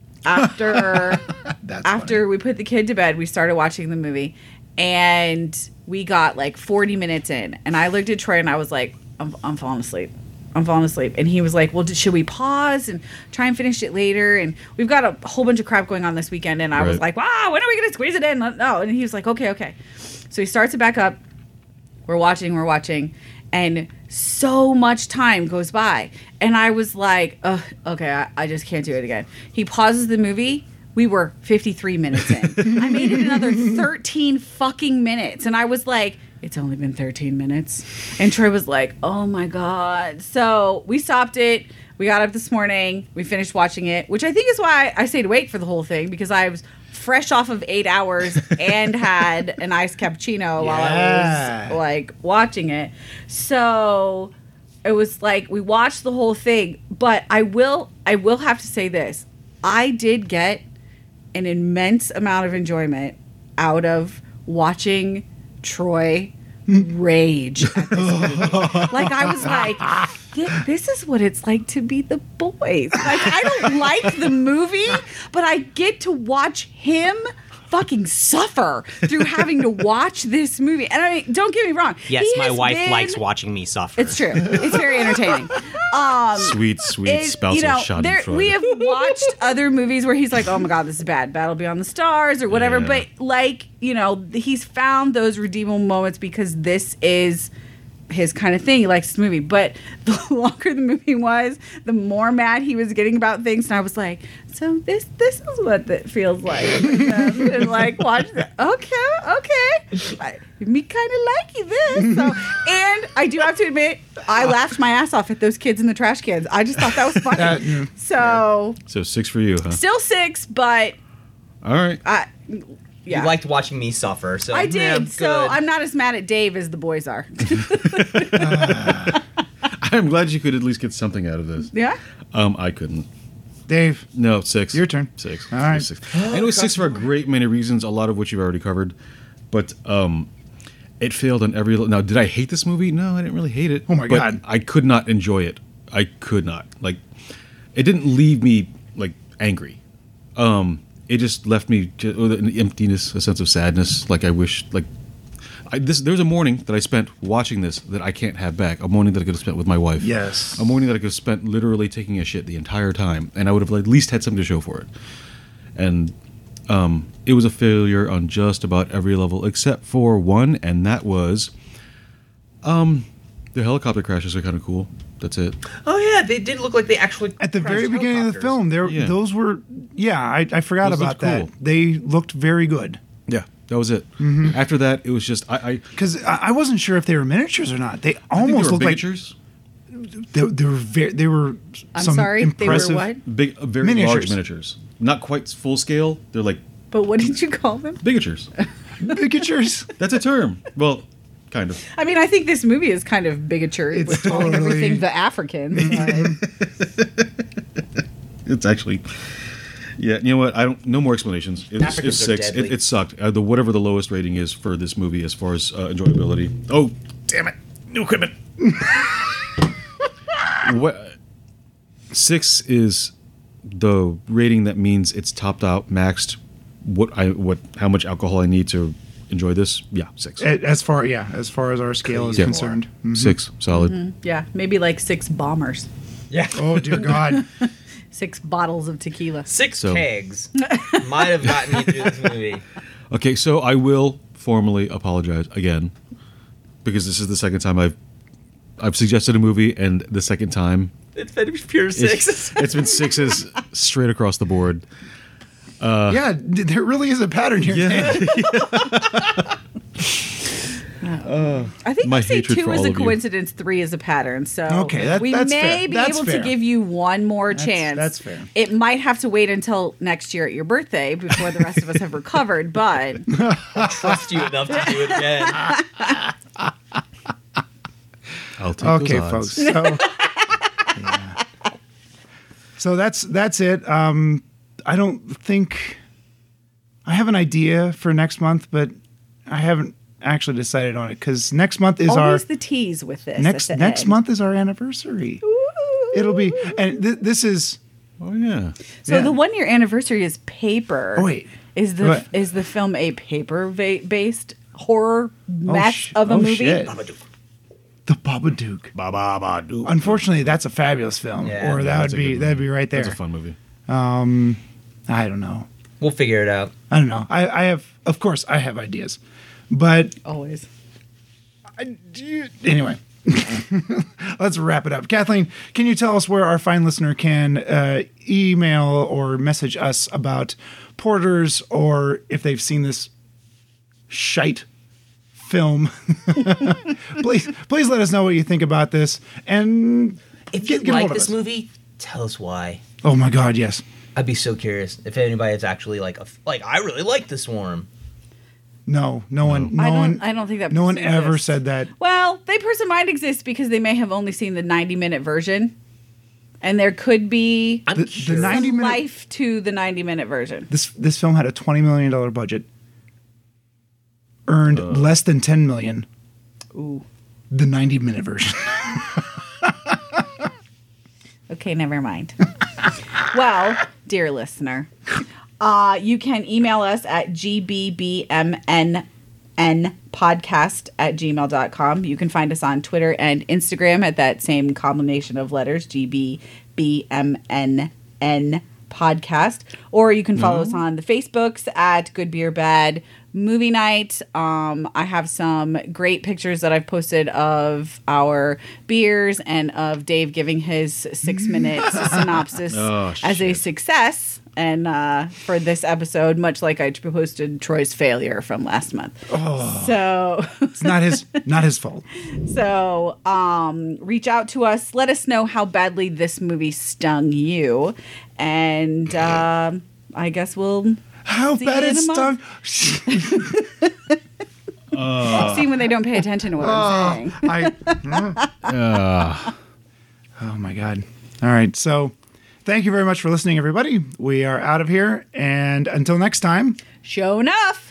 after
That's
after
funny.
we put the kid to bed. We started watching the movie, and we got like forty minutes in, and I looked at Troy and I was like, I'm, I'm falling asleep. I'm falling asleep. And he was like, well, should we pause and try and finish it later? And we've got a whole bunch of crap going on this weekend. And I was
Right.
like, wow, when are we going to squeeze it in? No. And he was like, okay, okay. So he starts it back up. We're watching, we're watching. And so much time goes by. And I was like, Ugh, okay, I, I just can't do it again. He pauses the movie. We were fifty-three minutes in. I made it another thirteen fucking minutes. And I was like, it's only been thirteen minutes. And Troy was like, oh my God. So we stopped it. We got up this morning. We finished watching it, which I think is why I stayed awake for the whole thing, because I was fresh off of eight hours and had an iced cappuccino while I
Yeah.
was like watching it. So it was like we watched the whole thing. But I will, I will have to say this. I did get an immense amount of enjoyment out of watching Troy rage at this movie. Like I was like, "Thi- this is what it's like to be the boys. Like I don't like the movie, but I get to watch him fucking suffer through having to watch this movie. And I mean, don't get me wrong.
Yes,
he
my
has
wife
been-
likes watching me suffer.
It's true. It's very entertaining. Um,
Sweet, sweet
it-
spousal
you know,
shot
there,
in Freud.
we have watched other movies where he's like, oh my God, this is bad. Battle Beyond the Stars or whatever.
Yeah.
But like, you know, he's found those redeemable moments because this is his kind of thing. He likes this movie. But the longer the movie was, the more mad he was getting about things. And I was like, so this this is what it feels like. And like, watch that. Okay, okay. I, me kind of liking this. So, and I do have to admit, I laughed my ass off at those kids in the trash cans. I just thought that was funny.
Uh, yeah.
So,
So six for you, huh?
still six, but
All right.
I... Yeah.
You liked watching me suffer, so
I did.
yeah,
so
good.
I'm not as mad at Dave as the boys are.
I'm glad you could at least get something out of this.
Yeah.
Um, I couldn't.
Dave,
No, six.
Your turn.
Six.
All right.
Six. And it was six for a great many reasons, a lot of which you've already covered. But um, it failed on every... Now, did I hate this movie? No, I didn't really hate it.
Oh, my
but
God.
I could not enjoy it. I could not. Like, it didn't leave me, like, angry. Um, it just left me just, with an emptiness, a sense of sadness. Like, I wish... Like, I, this, there was a morning that I spent watching this that I can't have back. A morning that I could have spent with my wife.
Yes.
A morning that I could have spent literally taking a shit the entire time, and I would have at least had something to show for it. And um, it was a failure on just about every level except for one, and that was um, the helicopter crashes are kind of cool. That's it.
Oh yeah, they did look like they actually
At the very
crashed
beginning of the
helicopters.
film, there
Yeah.
those were yeah, I, I forgot
Those
about
looked
that.
cool.
They looked very good.
Yeah, that was it.
Mm-hmm.
After that, it was just I. I
Because I, I wasn't sure if they were miniatures or not. They
I think
almost
they were
looked
miniatures.
like they, they were very they were
I'm
some
sorry,
impressive
they were what?
Big, uh, very
Miniatures.
large miniatures. Not quite full scale. They're like
But what did you call them?
bigatures.
miniatures.
That's a term. Well, kind of.
I mean, I think this movie is kind of bigotry
It's
with calling
totally-
everything the Africans. but-
It's actually, yeah. You know what? I don't. No more explanations. It's,
Africans
it's
are
six. It,
deadly.
it sucked. Uh, the whatever the lowest rating is for this movie as far as uh, enjoyability. Oh, damn it! New equipment. what? Six is the rating that means it's topped out, maxed. What I what? How much alcohol I need to enjoy this? Yeah, six.
A- As far yeah, as far as our scale is
Yeah.
concerned. Mhm.
Six, solid.
Mm-hmm. yeah, maybe like six bombers,
Yeah,
Oh dear God.
six bottles of tequila.
six
So-
kegs might have gotten me through this movie.
Okay, so I will formally apologize again because this is the second time I've I've suggested a movie, and the second time
It's been pure
it's,
six.
it's been sixes straight across the board.
yeah, d- there really is a pattern here.
I think
My
they say
hatred
two
for
is
all
a
of you.
coincidence, three is a pattern. So
Okay, that-
we
that's
may
fair.
be
That's
able
fair.
to give you one more
That's-
chance.
that's fair.
It might have to wait until next year at your birthday before the rest of us have recovered, but
Trust you enough to do it again.
I'll take
Okay,
those
folks.
odds.
So, yeah. so that's that's it. Um, I don't think I have an idea for next month, but I haven't actually decided on it because next month is
always
our
the tease with this.
next
at the
next
end.
month is our anniversary. It'll be and th- this is
Oh yeah,
So
yeah.
the one year anniversary is Paper.
Oh, wait.
is the
What?
is the film a paper va- based horror
oh,
mess
sh-
of a
oh,
movie?
shit. The Babadook.
Babadook.
Unfortunately, that's a fabulous film,
Yeah,
or that
that's
would
a
be
good
that'd
movie.
be right there.
That's a fun movie.
I don't know.
We'll figure it out.
I don't know. I, I have, of course, I have ideas, but
Always.
anyway, let's wrap it up. Kathleen, can you tell us where our fine listener can uh, email or message us about Porters, or if they've seen this shite film? please, please let us know what you think about this. And
If
get-
you
get a
like
hold of
this
us.
movie, tell us why.
Oh my God, yes.
I'd be so curious if anybody is actually like a f- like I really like this Swarm.
No, no one, no
I don't-
one.
I don't think that
no one
person
ever
exists.
said that.
Well, they person might exist because they may have only seen the ninety minute version, and there could be
I'm
The- the
curious.
ninety
some
minute-
life to the ninety minute version.
This this film had a twenty million dollar budget, earned less than ten million.
Ooh.
The ninety minute version.
Okay, never mind. Well, dear listener, uh, you can email us at g b b m n n podcast at gmail dot com. You can find us on Twitter and Instagram at that same combination of letters, G B B M N N podcast. Or you can follow us on the Facebooks at Good Beer Bad movie night. Um, I have some great pictures that I've posted of our beers and of Dave giving his six minute synopsis
Oh,
as a
shit.
success. And uh, for this episode, much like I posted Troy's failure from last month.
Oh.
So,
It's not his not his fault.
so um, reach out to us. Let us know how badly this movie stung you, and um I guess we'll
How
See
bad
you in
it
a
stung.
see when they don't pay attention to what I'm saying.
I.
Uh,
Oh my God. All right. So thank you very much for listening, everybody. We are out of here. And until next time.
Show enough.